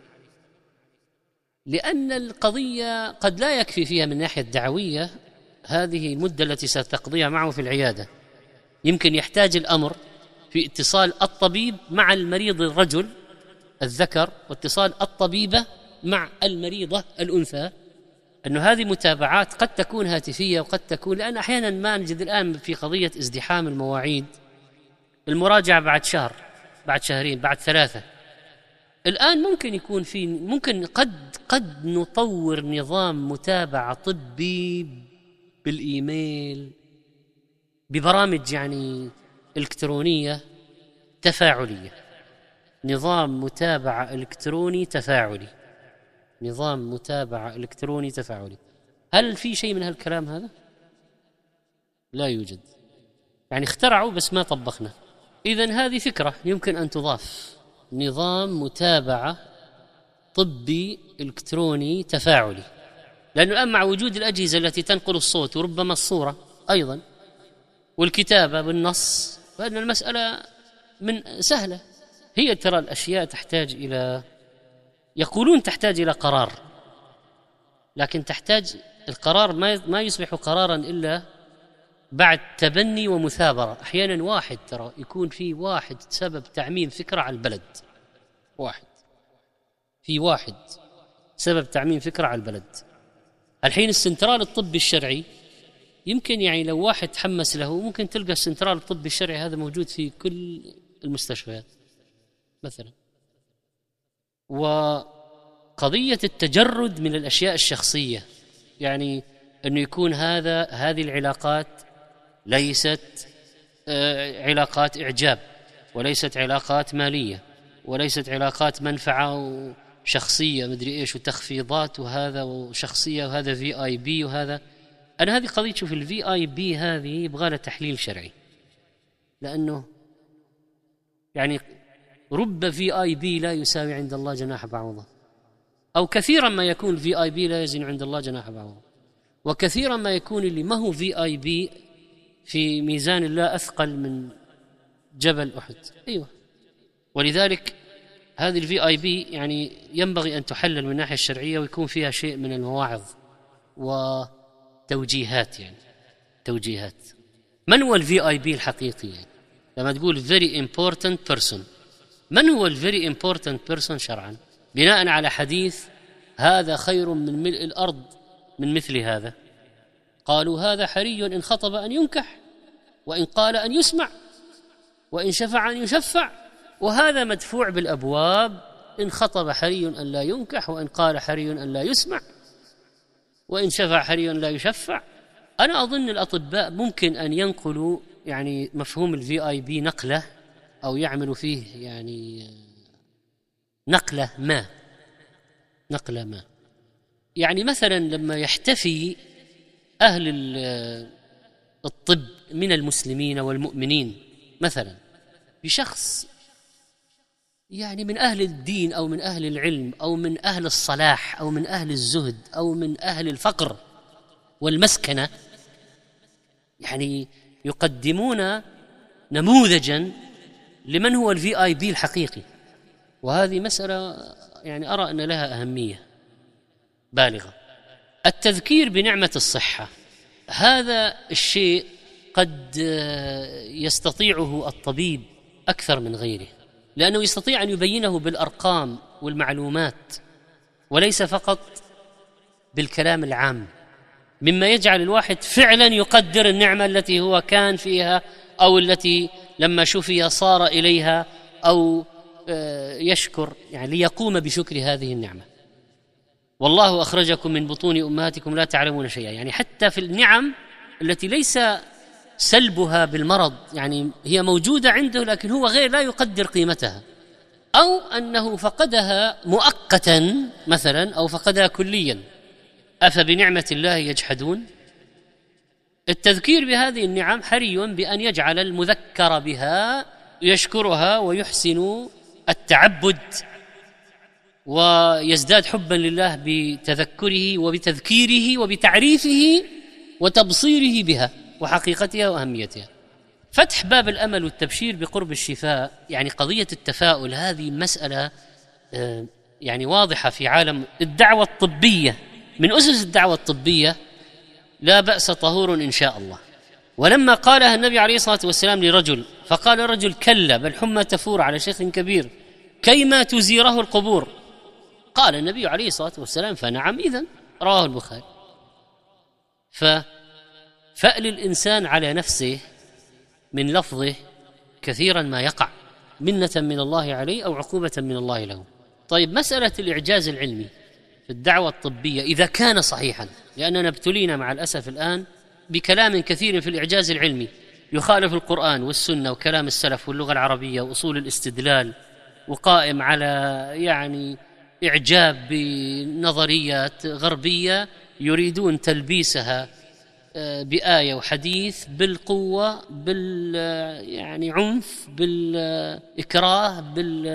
لأن القضية قد لا يكفي فيها من ناحية دعوية هذه المدة التي ستقضيها معه في العيادة. يمكن يحتاج الأمر في اتصال الطبيب مع المريض الرجل الذكر، واتصال الطبيبة مع المريضة الأنثى، أنه هذه متابعات قد تكون هاتفية وقد تكون، لأن أحيانا ما نجد الآن في قضية ازدحام المواعيد المراجعة بعد شهر، بعد شهرين، بعد 3. الآن ممكن يكون ممكن قد نطور نظام متابعة طبي بالإيميل، ببرامج يعني إلكترونية تفاعلية، نظام متابعة إلكتروني تفاعلي، نظام متابعة إلكتروني تفاعلي. هل في شيء من هالكلام هذا؟ لا يوجد، يعني اخترعوا بس ما طبقنا. إذن هذه فكرة يمكن أن تضاف، نظام متابعة طبي إلكتروني تفاعلي، لأنه الآن مع وجود الأجهزة التي تنقل الصوت وربما الصورة أيضا والكتابة بالنص، فإن المسألة من سهلة. هي ترى الأشياء تحتاج إلى، يقولون تحتاج إلى قرار، لكن تحتاج القرار ما يصبح قرارا إلا بعد تبني ومثابرة. أحيانا واحد ترى يكون في واحد سبب تعميم فكرة على البلد، واحد سبب تعميم فكرة على البلد. الحين السنترال الطبي الشرعي يمكن يعني لو واحد تحمس له ممكن تلقى السنترال الطبي الشرعي هذا موجود في كل المستشفيات مثلا. قضية التجرد من الأشياء الشخصية، يعني أنه يكون هذه العلاقات ليست علاقات إعجاب، وليست علاقات مالية، وليست علاقات منفعة شخصية مدري إيش وتخفيضات وهذا وشخصية وهذا VIP وهذا. أنا هذه قضية، شوف VIP هذه يبغى لها تحليل شرعي، لأنه يعني رب VIP لا يساوي عند الله جناح بعوضة، أو كثيرا ما يكون VIP لا يزن عند الله جناح بعوضة، وكثيرا ما يكون اللي ما هو VIP في ميزان الله أثقل من جبل أحد. أيوة، ولذلك هذه VIP يعني ينبغي أن تحلل من الناحية الشرعية ويكون فيها شيء من المواعظ وتوجيهات، يعني توجيهات. من هو VIP الحقيقي؟ يعني لما تقول very important person، من هو very important person شرعا؟ بناء على حديث هذا خير من ملء الأرض من مثل هذا، قالوا هذا حري إن خطب أن ينكح، وإن قال أن يسمع، وإن شفع أن يشفع، وهذا مدفوع بالأبواب، إن خطب حري أن لا ينكح، وإن قال حري أن لا يسمع، وإن شفع حري أن لا يشفع. أنا أظن الأطباء ممكن أن ينقلوا يعني مفهوم VIP نقلة، أو يعملوا فيه يعني نقلة ما. يعني مثلا لما يحتفي أهل الطب من المسلمين والمؤمنين مثلا بشخص يعني من أهل الدين أو من أهل العلم أو من أهل الصلاح أو من أهل الزهد أو من أهل الفقر والمسكنة، يعني يقدمون نموذجا لمن هو VIP الحقيقي. وهذه مسألة يعني أرى أن لها أهمية بالغة. التذكير بنعمة الصحة، هذا الشيء قد يستطيعه الطبيب أكثر من غيره، لأنه يستطيع أن يبينه بالأرقام والمعلومات وليس فقط بالكلام العام، مما يجعل الواحد فعلا يقدر النعمة التي هو كان فيها أو التي لما شفي صار إليها، أو يشكر يعني ليقوم بشكر هذه النعمة. والله أخرجكم من بطون أمهاتكم لا تعلمون شيئا، يعني حتى في النعم التي ليس سلبها بالمرض، يعني هي موجودة عنده لكن هو غير لا يقدر قيمتها، أو أنه فقدها مؤقتا مثلا أو فقدها كليا. أفبنعمة الله يجحدون؟ التذكير بهذه النعم حري بأن يجعل المذكر بها يشكرها ويحسن التعبد ويزداد حبا لله بتذكره وبتذكيره وبتعريفه وتبصيره بها وحقيقتها وأهميتها. فتح باب الأمل والتبشير بقرب الشفاء، يعني قضية التفاؤل، هذه مسألة يعني واضحة في عالم الدعوة الطبية. من أسس الدعوة الطبية لا بأس طهور إن شاء الله. ولما قالها النبي عليه الصلاة والسلام لرجل فقال رجل كلا بل حمى تفور على شيخ كبير كيما تزيره القبور، قال النبي عليه الصلاة والسلام فنعم إذن، رواه البخاري. ففأل الإنسان على نفسه من لفظه كثيرا ما يقع منة من الله عليه أو عقوبة من الله له. طيب، مسألة الإعجاز العلمي في الدعوة الطبية إذا كان صحيحا، لأننا ابتلينا مع الأسف الآن بكلام كثير في الإعجاز العلمي يخالف القرآن والسنة وكلام السلف واللغة العربية وأصول الاستدلال، وقائم على يعني إعجاب بنظريات غربية يريدون تلبيسها بآية وحديث بالقوة، يعني عنف، بالإكراه،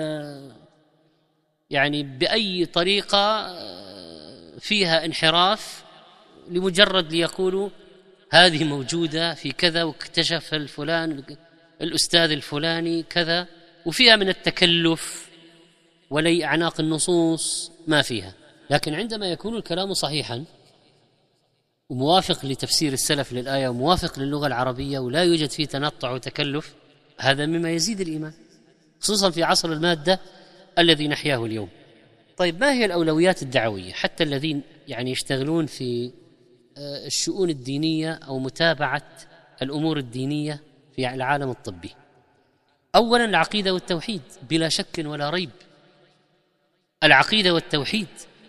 يعني بأي طريقة فيها انحراف، لمجرد ليقولوا هذه موجودة في كذا واكتشف الفلان الأستاذ الفلاني كذا، وفيها من التكلف ولي أعناق النصوص ما فيها. لكن عندما يكون الكلام صحيحا وموافق لتفسير السلف للآية وموافق للغة العربية ولا يوجد فيه تنطع وتكلف، هذا مما يزيد الإيمان، خصوصا في عصر المادة الذي نحياه اليوم. طيب، ما هي الأولويات الدعوية حتى الذين يعني يشتغلون في الشؤون الدينية أو متابعة الأمور الدينية في العالم الطبي؟ أولا العقيدة والتوحيد بلا شك ولا ريب. العقيدة والتوحيد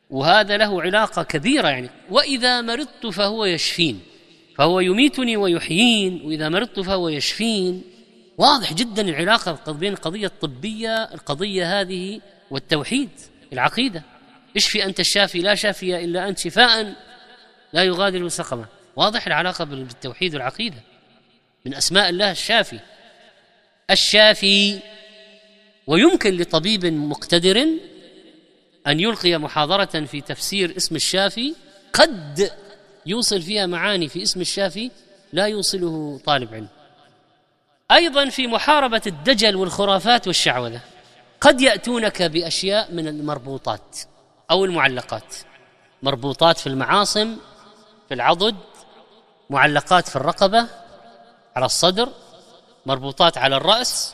وهذا له علاقة كبيرة يعني. وإذا مرضت فهو يشفين، فهو يميتني ويحيين، وإذا مرضت فهو يشفين. واضح جدا العلاقة بين القضية الطبية، القضية هذه، والتوحيد، العقيدة. اشفي أنت الشافي لا شافي إلا أنت، شفاء لا يغادر سقما. واضح العلاقة بالتوحيد والعقيدة. من أسماء الله الشافي، الشافي. ويمكن لطبيب مقتدر أن يلقي محاضرة في تفسير اسم الشافي قد يوصل فيها معاني في اسم الشافي لا يوصله طالب علم. أيضا في محاربة الدجل والخرافات والشعوذة قد يأتونك بأشياء من المربوطات أو المعلقات، مربوطات في المعاصم، في العضد، معلقات في الرقبة، على الصدر، مربوطات على الرأس.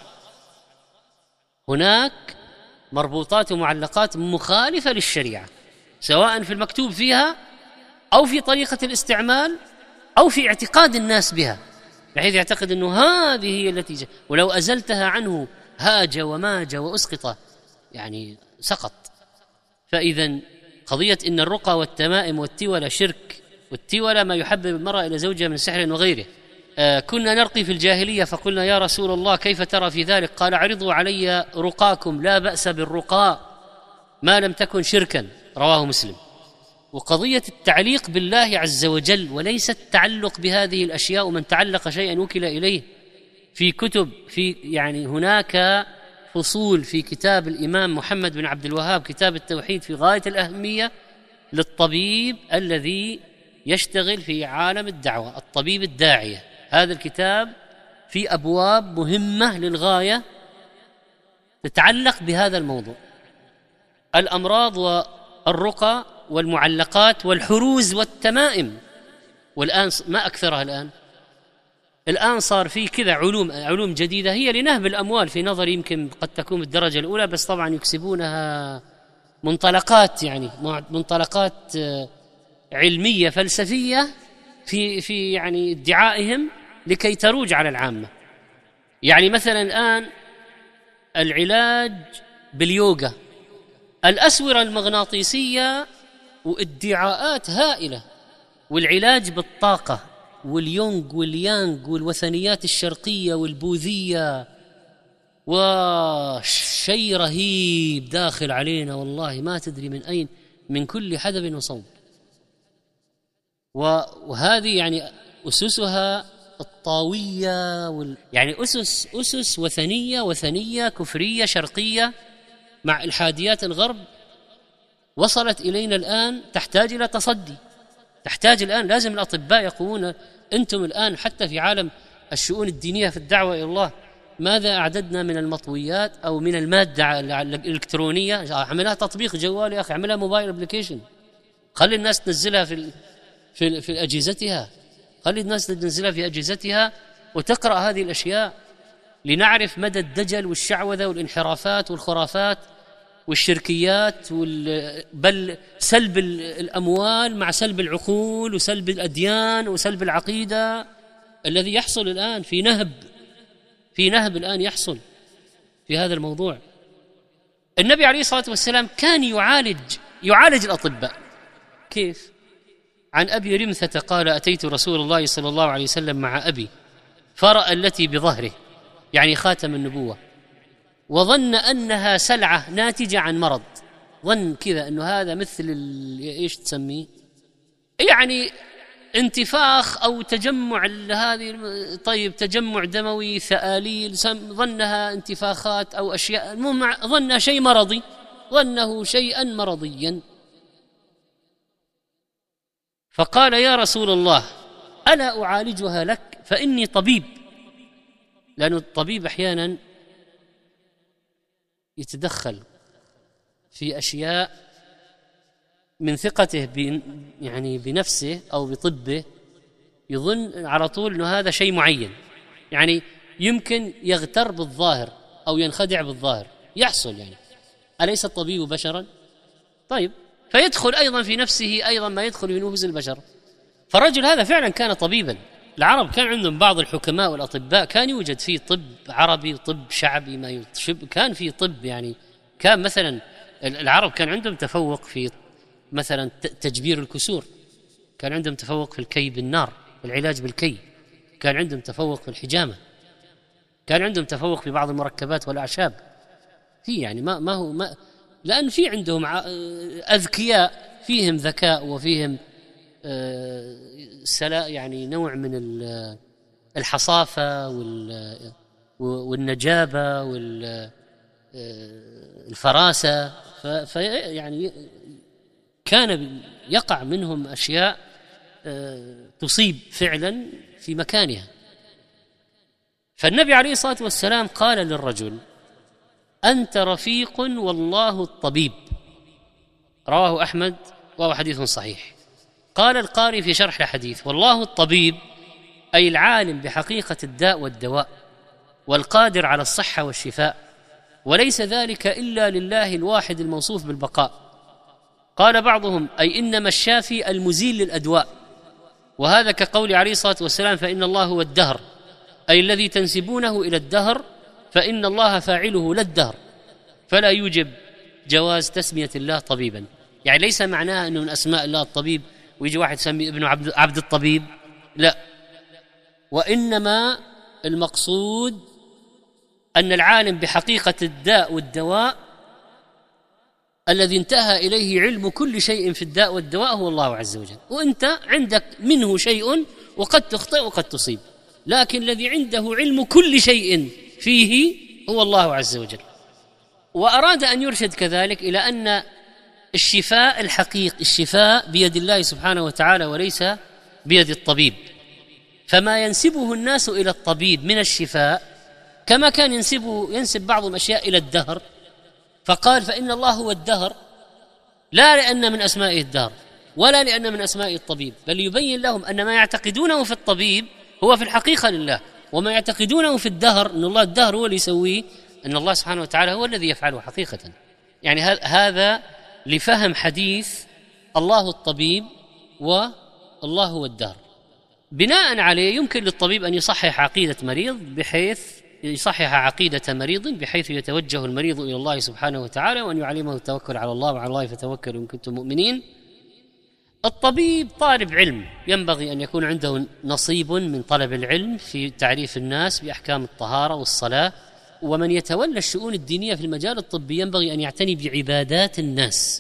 هناك مربوطات ومعلقات مخالفة للشريعة، سواء في المكتوب فيها أو في طريقة الاستعمال أو في اعتقاد الناس بها، بحيث يعتقد أنه هذه هي التي ولو أزلتها عنه هاج وماج وأسقط، يعني سقط. فإذا قضية إن الرقى والتمائم والتولى شرك، والتولى ما يحبب المرأة إلى زوجها من سحر وغيره. كنا نرقي في الجاهلية فقلنا يا رسول الله كيف ترى في ذلك؟ قال عرضوا علي رقاكم، لا بأس بالرقاء ما لم تكن شركا، رواه مسلم. وقضية التعليق بالله عز وجل وليس التعلق بهذه الأشياء، ومن تعلق شيئا وكل إليه. في كتب، يعني هناك فصول في كتاب الإمام محمد بن عبد الوهاب كتاب التوحيد في غاية الأهمية للطبيب الذي يشتغل في عالم الدعوة، الطبيب الداعية. هذا الكتاب في أبواب مهمة للغاية تتعلق بهذا الموضوع، الأمراض والرقى والمعلقات والحروز والتمائم. والآن ما أكثرها الآن صار في كذا علوم جديدة هي لنهب الأموال في نظري، يمكن قد تكون بالدرجة الأولى، بس طبعا يكسبونها منطلقات، يعني منطلقات علمية فلسفية في يعني ادعائهم لكي تروج على العامة. يعني مثلا الآن العلاج باليوغا، الأسورة المغناطيسية وادعاءات هائلة، والعلاج بالطاقة واليونغ واليانغ والوثنيات الشرقية والبوذية، وشيء رهيب داخل علينا والله ما تدري من أين، من كل حدب وصوب. وهذه يعني أسسها الطاوية يعني أسس وثنية كفرية شرقية مع الحاديات الغرب، وصلت إلينا الآن تحتاج إلى تصدي، تحتاج الآن لازم الأطباء يقومون. أنتم الآن حتى في عالم الشؤون الدينية في الدعوة إلى الله ماذا أعددنا من المطويات أو من المادة الإلكترونية؟ عملها تطبيق جوال يا أخي، عملها موبايل أبليكيشن، خلي الناس تنزلها في أجهزتها، خلي الناس تنزلها في أجهزتها وتقرأ هذه الأشياء لنعرف مدى الدجل والشعوذة والانحرافات والخرافات والشركيات بل سلب الأموال مع سلب العقول وسلب الأديان وسلب العقيدة الذي يحصل الآن في نهب الآن يحصل في هذا الموضوع. النبي عليه الصلاة والسلام كان يعالج الأطباء. كيف؟ عن أبي رمثة قال أتيت رسول الله صلى الله عليه وسلم مع أبي فرأى التي بظهره، يعني خاتم النبوة، وظن أنها سلعة ناتجة عن مرض، ظن كذا أنه هذا مثل إيش تسميه، يعني انتفاخ أو تجمع هذه، طيب تجمع دموي ثآليل، ظنها انتفاخات أو أشياء، ظنها شيء مرضي، ظنه شيئا مرضيا. فقال يا رسول الله ألا أعالجها لك فإني طبيب، لأن الطبيب أحيانا يتدخل في أشياء من ثقته يعني بنفسه أو بطبه، يظن على طول أنه هذا شيء معين، يعني يمكن يغتر بالظاهر أو ينخدع بالظاهر، يحصل يعني. أليس الطبيب بشرا؟ طيب، فيدخل أيضا في نفسه أيضا ما يدخل في نفوس البشر. فالرجل هذا فعلا كان طبيبا. العرب كان عندهم بعض الحكماء والأطباء كان يوجد فيه طب عربي وطب شعبي، ما كان فيه طب، يعني كان مثلا العرب كان عندهم تفوق في مثلا تجبير الكسور، كان عندهم تفوق في الكي بالنار، في العلاج بالكي، كان عندهم تفوق في الحجامة، كان عندهم تفوق في بعض المركبات والأعشاب. في يعني ما هو لأن في عندهم أذكياء، فيهم ذكاء وفيهم يعني نوع من الحصافة والنجابة والفراسة، يعني كان يقع منهم أشياء تصيب فعلا في مكانها. فالنبي عليه الصلاة والسلام قال للرجل: أنت رفيق والله الطبيب. رواه أحمد وهو حديث صحيح. قال القاري في شرح الحديث: والله الطبيب أي العالم بحقيقة الداء والدواء والقادر على الصحة والشفاء، وليس ذلك إلا لله الواحد الموصوف بالبقاء. قال بعضهم: أي إنما الشافي المزيل للأدواء، وهذا كقول عليه الصلاة والسلام: فإن الله هو الدهر، أي الذي تنسبونه إلى الدهر، فإن الله فاعله لا الدهر، فلا يوجب جواز تسمية الله طبيبا. يعني ليس معناه أنه من أسماء الله الطبيب ويجي واحد يسمي ابنه عبد الطبيب، لا، وإنما المقصود أن العالم بحقيقة الداء والدواء الذي انتهى إليه علم كل شيء في الداء والدواء هو الله عز وجل، وأنت عندك منه شيء وقد تخطئ وقد تصيب، لكن الذي عنده علم كل شيء فيه هو الله عز وجل. وأراد أن يرشد كذلك إلى أن الشفاء الحقيقي، الشفاء بيد الله سبحانه وتعالى وليس بيد الطبيب. فما ينسبه الناس إلى الطبيب من الشفاء كما كان ينسب بعض الأشياء إلى الدهر، فقال: فإن الله هو الدهر، لا لأن من أسمائه الدهر ولا لأن من أسمائه الطبيب، بل يبين لهم أن ما يعتقدونه في الطبيب هو في الحقيقة لله، وما يعتقدونه في الدهر أن الله الدهر هو اللي يسويه، أن الله سبحانه وتعالى هو الذي يفعله حقيقة. يعني هذا لفهم حديث الله الطبيب والله هو الدهر. بناء عليه يمكن للطبيب أن يصحح عقيدة مريض بحيث يتوجه المريض إلى الله سبحانه وتعالى، وأن يعلمه التوكل على الله، وعلى الله فتوكلوا إن كنتم مؤمنين. الطبيب طالب علم، ينبغي أن يكون عنده نصيب من طلب العلم في تعريف الناس بأحكام الطهارة والصلاة. ومن يتولى الشؤون الدينية في المجال الطبي ينبغي أن يعتني بعبادات الناس،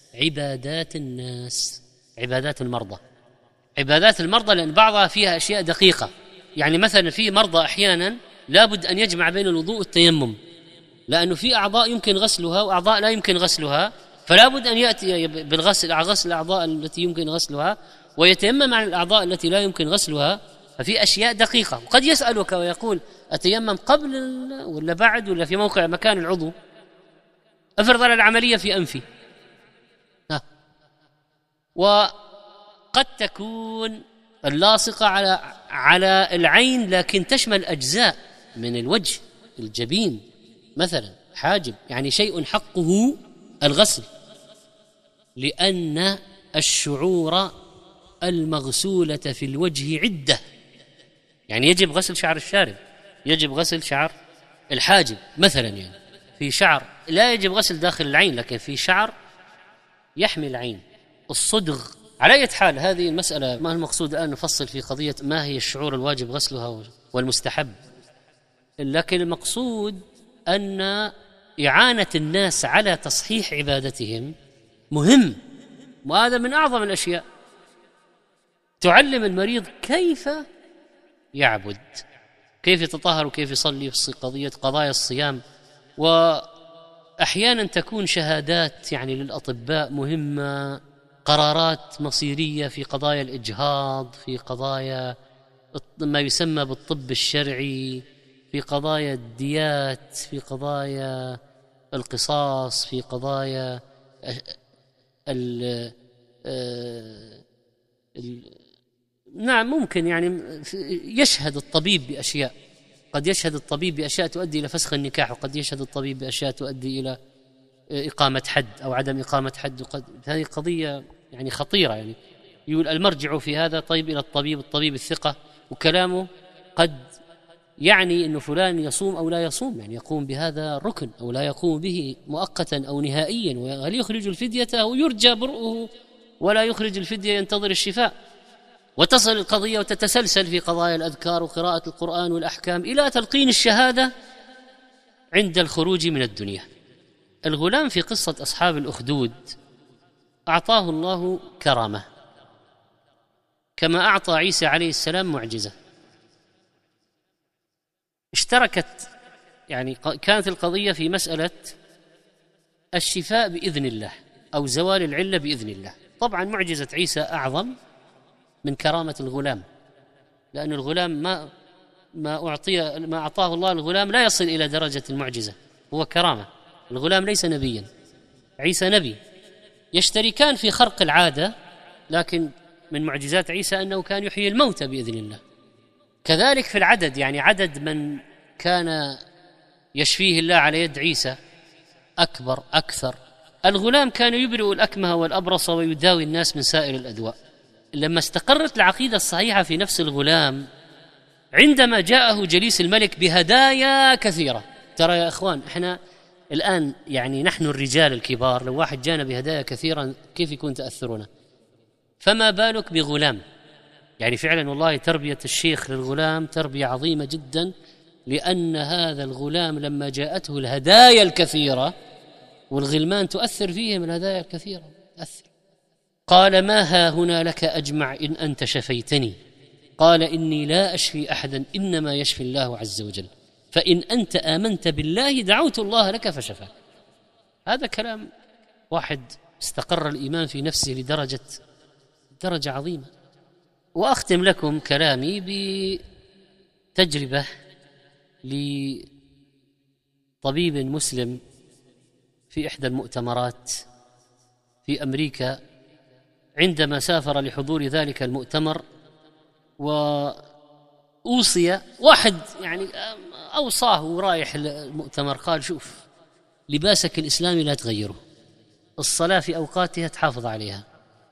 عبادات المرضى، لأن بعضها فيها أشياء دقيقة. يعني مثلا في مرضى أحيانا لابد أن يجمع بين الوضوء والتيمم، لأنه في أعضاء يمكن غسلها وأعضاء لا يمكن غسلها، فلا بد أن يأتي غسل الأعضاء التي يمكن غسلها ويتيمم عن الأعضاء التي لا يمكن غسلها. ففي أشياء دقيقة، وقد يسألك ويقول: أتيمم قبل ولا بعد ولا في موقع مكان العضو؟ أفرض على العملية في أنفي، وقد تكون اللاصقة على العين لكن تشمل أجزاء من الوجه، الجبين مثلا، حاجب، يعني شيء حقه الغسل، لأن الشعور المغسولة في الوجه عدة. يعني يجب غسل شعر الشارب، يجب غسل شعر الحاجب مثلا، يعني في شعر لا يجب غسل داخل العين، لكن في شعر يحمي العين، الصدغ. على أي حال هذه المسألة ما المقصود الآن نفصل في قضية ما هي الشعور الواجب غسلها والمستحب، لكن المقصود أن إعانة الناس على تصحيح عبادتهم مهم، وهذا من أعظم الأشياء. تعلم المريض كيف يعبد، كيف يتطهر وكيف يصلي في قضايا الصيام. وأحيانا تكون شهادات يعني للأطباء مهمة، قرارات مصيرية في قضايا الإجهاض، في قضايا ما يسمى بالطب الشرعي، في قضايا الديات، في قضايا القصاص، في قضايا نعم ممكن يعني يشهد الطبيب بأشياء، قد يشهد الطبيب بأشياء تؤدي إلى فسخ النكاح، وقد يشهد الطبيب بأشياء تؤدي إلى إقامة حد أو عدم إقامة حد. هذه قضية يعني خطيرة، يعني يقول المرجع في هذا طيب إلى الطبيب الثقة، وكلامه قد يعني أن فلان يصوم أو لا يصوم، يعني يقوم بهذا ركن أو لا يقوم به مؤقتا أو نهائيا، وهل يخرج الفدية أو يرجى برؤه ولا يخرج الفدية ينتظر الشفاء. وتصل القضية وتتسلسل في قضايا الأذكار وقراءة القرآن والأحكام إلى تلقين الشهادة عند الخروج من الدنيا. الغلام في قصة أصحاب الأخدود أعطاه الله كرامة كما أعطى عيسى عليه السلام معجزة. اشتركت، يعني كانت القضية في مسألة الشفاء بإذن الله أو زوال العلة بإذن الله. طبعا معجزة عيسى أعظم من كرامة الغلام، لأن الغلام ما أعطاه الله الغلام لا يصل إلى درجة المعجزة، هو كرامة. الغلام ليس نبيا، عيسى نبي. يشتركان في خرق العادة، لكن من معجزات عيسى أنه كان يحيي الموتى بإذن الله. كذلك في العدد، يعني عدد من كان يشفيه الله على يد عيسى أكبر أكثر. الغلام كان يبرئ الأكمه والأبرص ويداوي الناس من سائر الأدواء. لما استقرت العقيدة الصحيحة في نفس الغلام، عندما جاءه جليس الملك بهدايا كثيرة. ترى يا إخوان، إحنا الآن يعني نحن الرجال الكبار لو واحد جانا بهدايا كثيرا كيف يكون تأثرنا؟ فما بالك بغلام؟ يعني فعلا والله تربية الشيخ للغلام تربية عظيمة جدا، لأن هذا الغلام لما جاءته الهدايا الكثيرة، والغلمان تؤثر فيهم الهدايا الكثيرة تأثر. قال: ما ها هنا لك أجمع إن أنت شفيتني. قال: إني لا أشفي أحدا، إنما يشفي الله عز وجل، فإن أنت آمنت بالله دعوت الله لك فشفاك. هذا كلام واحد استقر الإيمان في نفسه درجة عظيمة. وأختم لكم كلامي بتجربة لطبيب مسلم في إحدى المؤتمرات في أمريكا، عندما سافر لحضور ذلك المؤتمر وأوصي واحد، يعني أوصاه رايح المؤتمر، قال: شوف، لباسك الإسلامي لا تغيره، الصلاة في أوقاتها تحافظ عليها،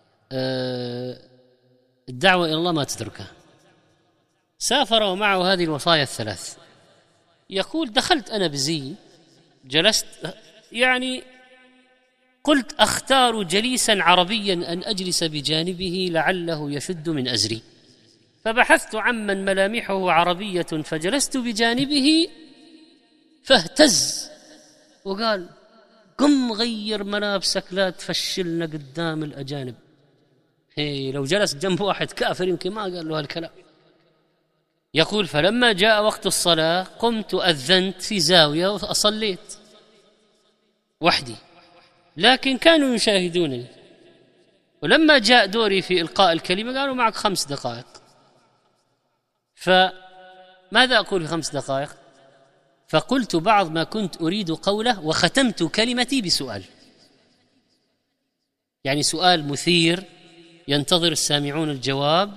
الدعوة إلى الله ما تتركها. سافر ومعه هذه الوصايا الثلاث. يقول: دخلت أنا بزي، جلست، يعني قلت أختار جليسا عربيا أن أجلس بجانبه لعله يشد من أزري، فبحثت عمن ملامحه عربية فجلست بجانبه، فاهتز وقال: قم غير ملابسك لا تفشلنا قدام الأجانب. لو جلس جنب واحد كافر يمكن ما قال له هالكلام. يقول: فلما جاء وقت الصلاة قمت أذنت في زاوية وأصليت وحدي، لكن كانوا يشاهدونني، ولما جاء دوري في إلقاء الكلمة قالوا: معك 5 دقائق. فماذا أقول في 5 دقائق؟ فقلت بعض ما كنت أريد قوله، وختمت كلمتي بسؤال، يعني سؤال مثير ينتظر السامعون الجواب،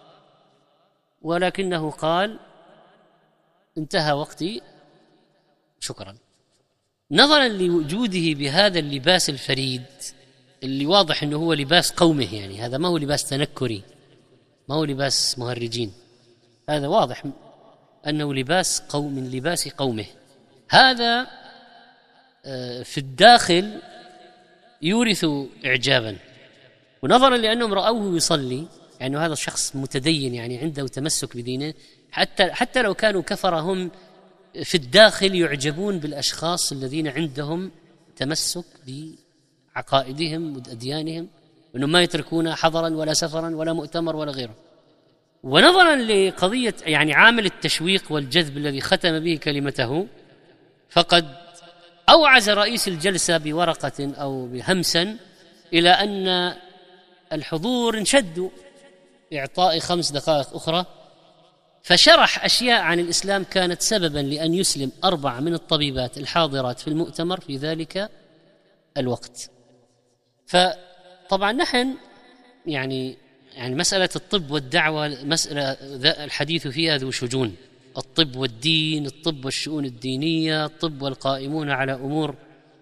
ولكنه قال: انتهى وقتي، شكرا. نظرا لوجوده بهذا اللباس الفريد اللي واضح أنه هو لباس قومه، يعني هذا ما هو لباس تنكري، ما هو لباس مهرجين، هذا واضح أنه لباس قوم من لباس قومه. هذا في الداخل يورث إعجابا، ونظرا لأنهم رأوه يصلي، يعني هذا الشخص متدين، يعني عنده تمسك بدينه، حتى لو كانوا كفر، هم في الداخل يعجبون بالأشخاص الذين عندهم تمسك بعقائدهم وأديانهم، وأنهم ما يتركون حضرا ولا سفرا ولا مؤتمر ولا غيره. ونظرا لقضية يعني عامل التشويق والجذب الذي ختم به كلمته، فقد أوعز رئيس الجلسة بورقة أو بهمسا إلى أن الحضور انشدوا إعطاء 5 دقائق أخرى، فشرح أشياء عن الإسلام كانت سببا لأن يسلم 4 من الطبيبات الحاضرات في المؤتمر في ذلك الوقت. فطبعا نحن يعني مسألة الطب والدعوة مسألة الحديث فيها ذو شجون، الطب والدين، الطب والشؤون الدينية، الطب والقائمون على أمور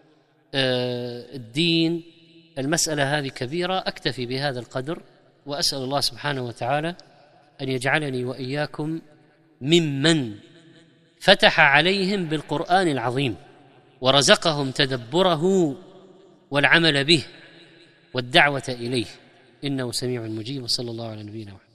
الدين، المسألة هذه كبيرة. أكتفي بهذا القدر، وأسأل الله سبحانه وتعالى أن يجعلني وإياكم ممن فتح عليهم بالقرآن العظيم ورزقهم تدبره والعمل به والدعوة إليه، إنه سميع مجيب. وصلى الله على نبينا محمد.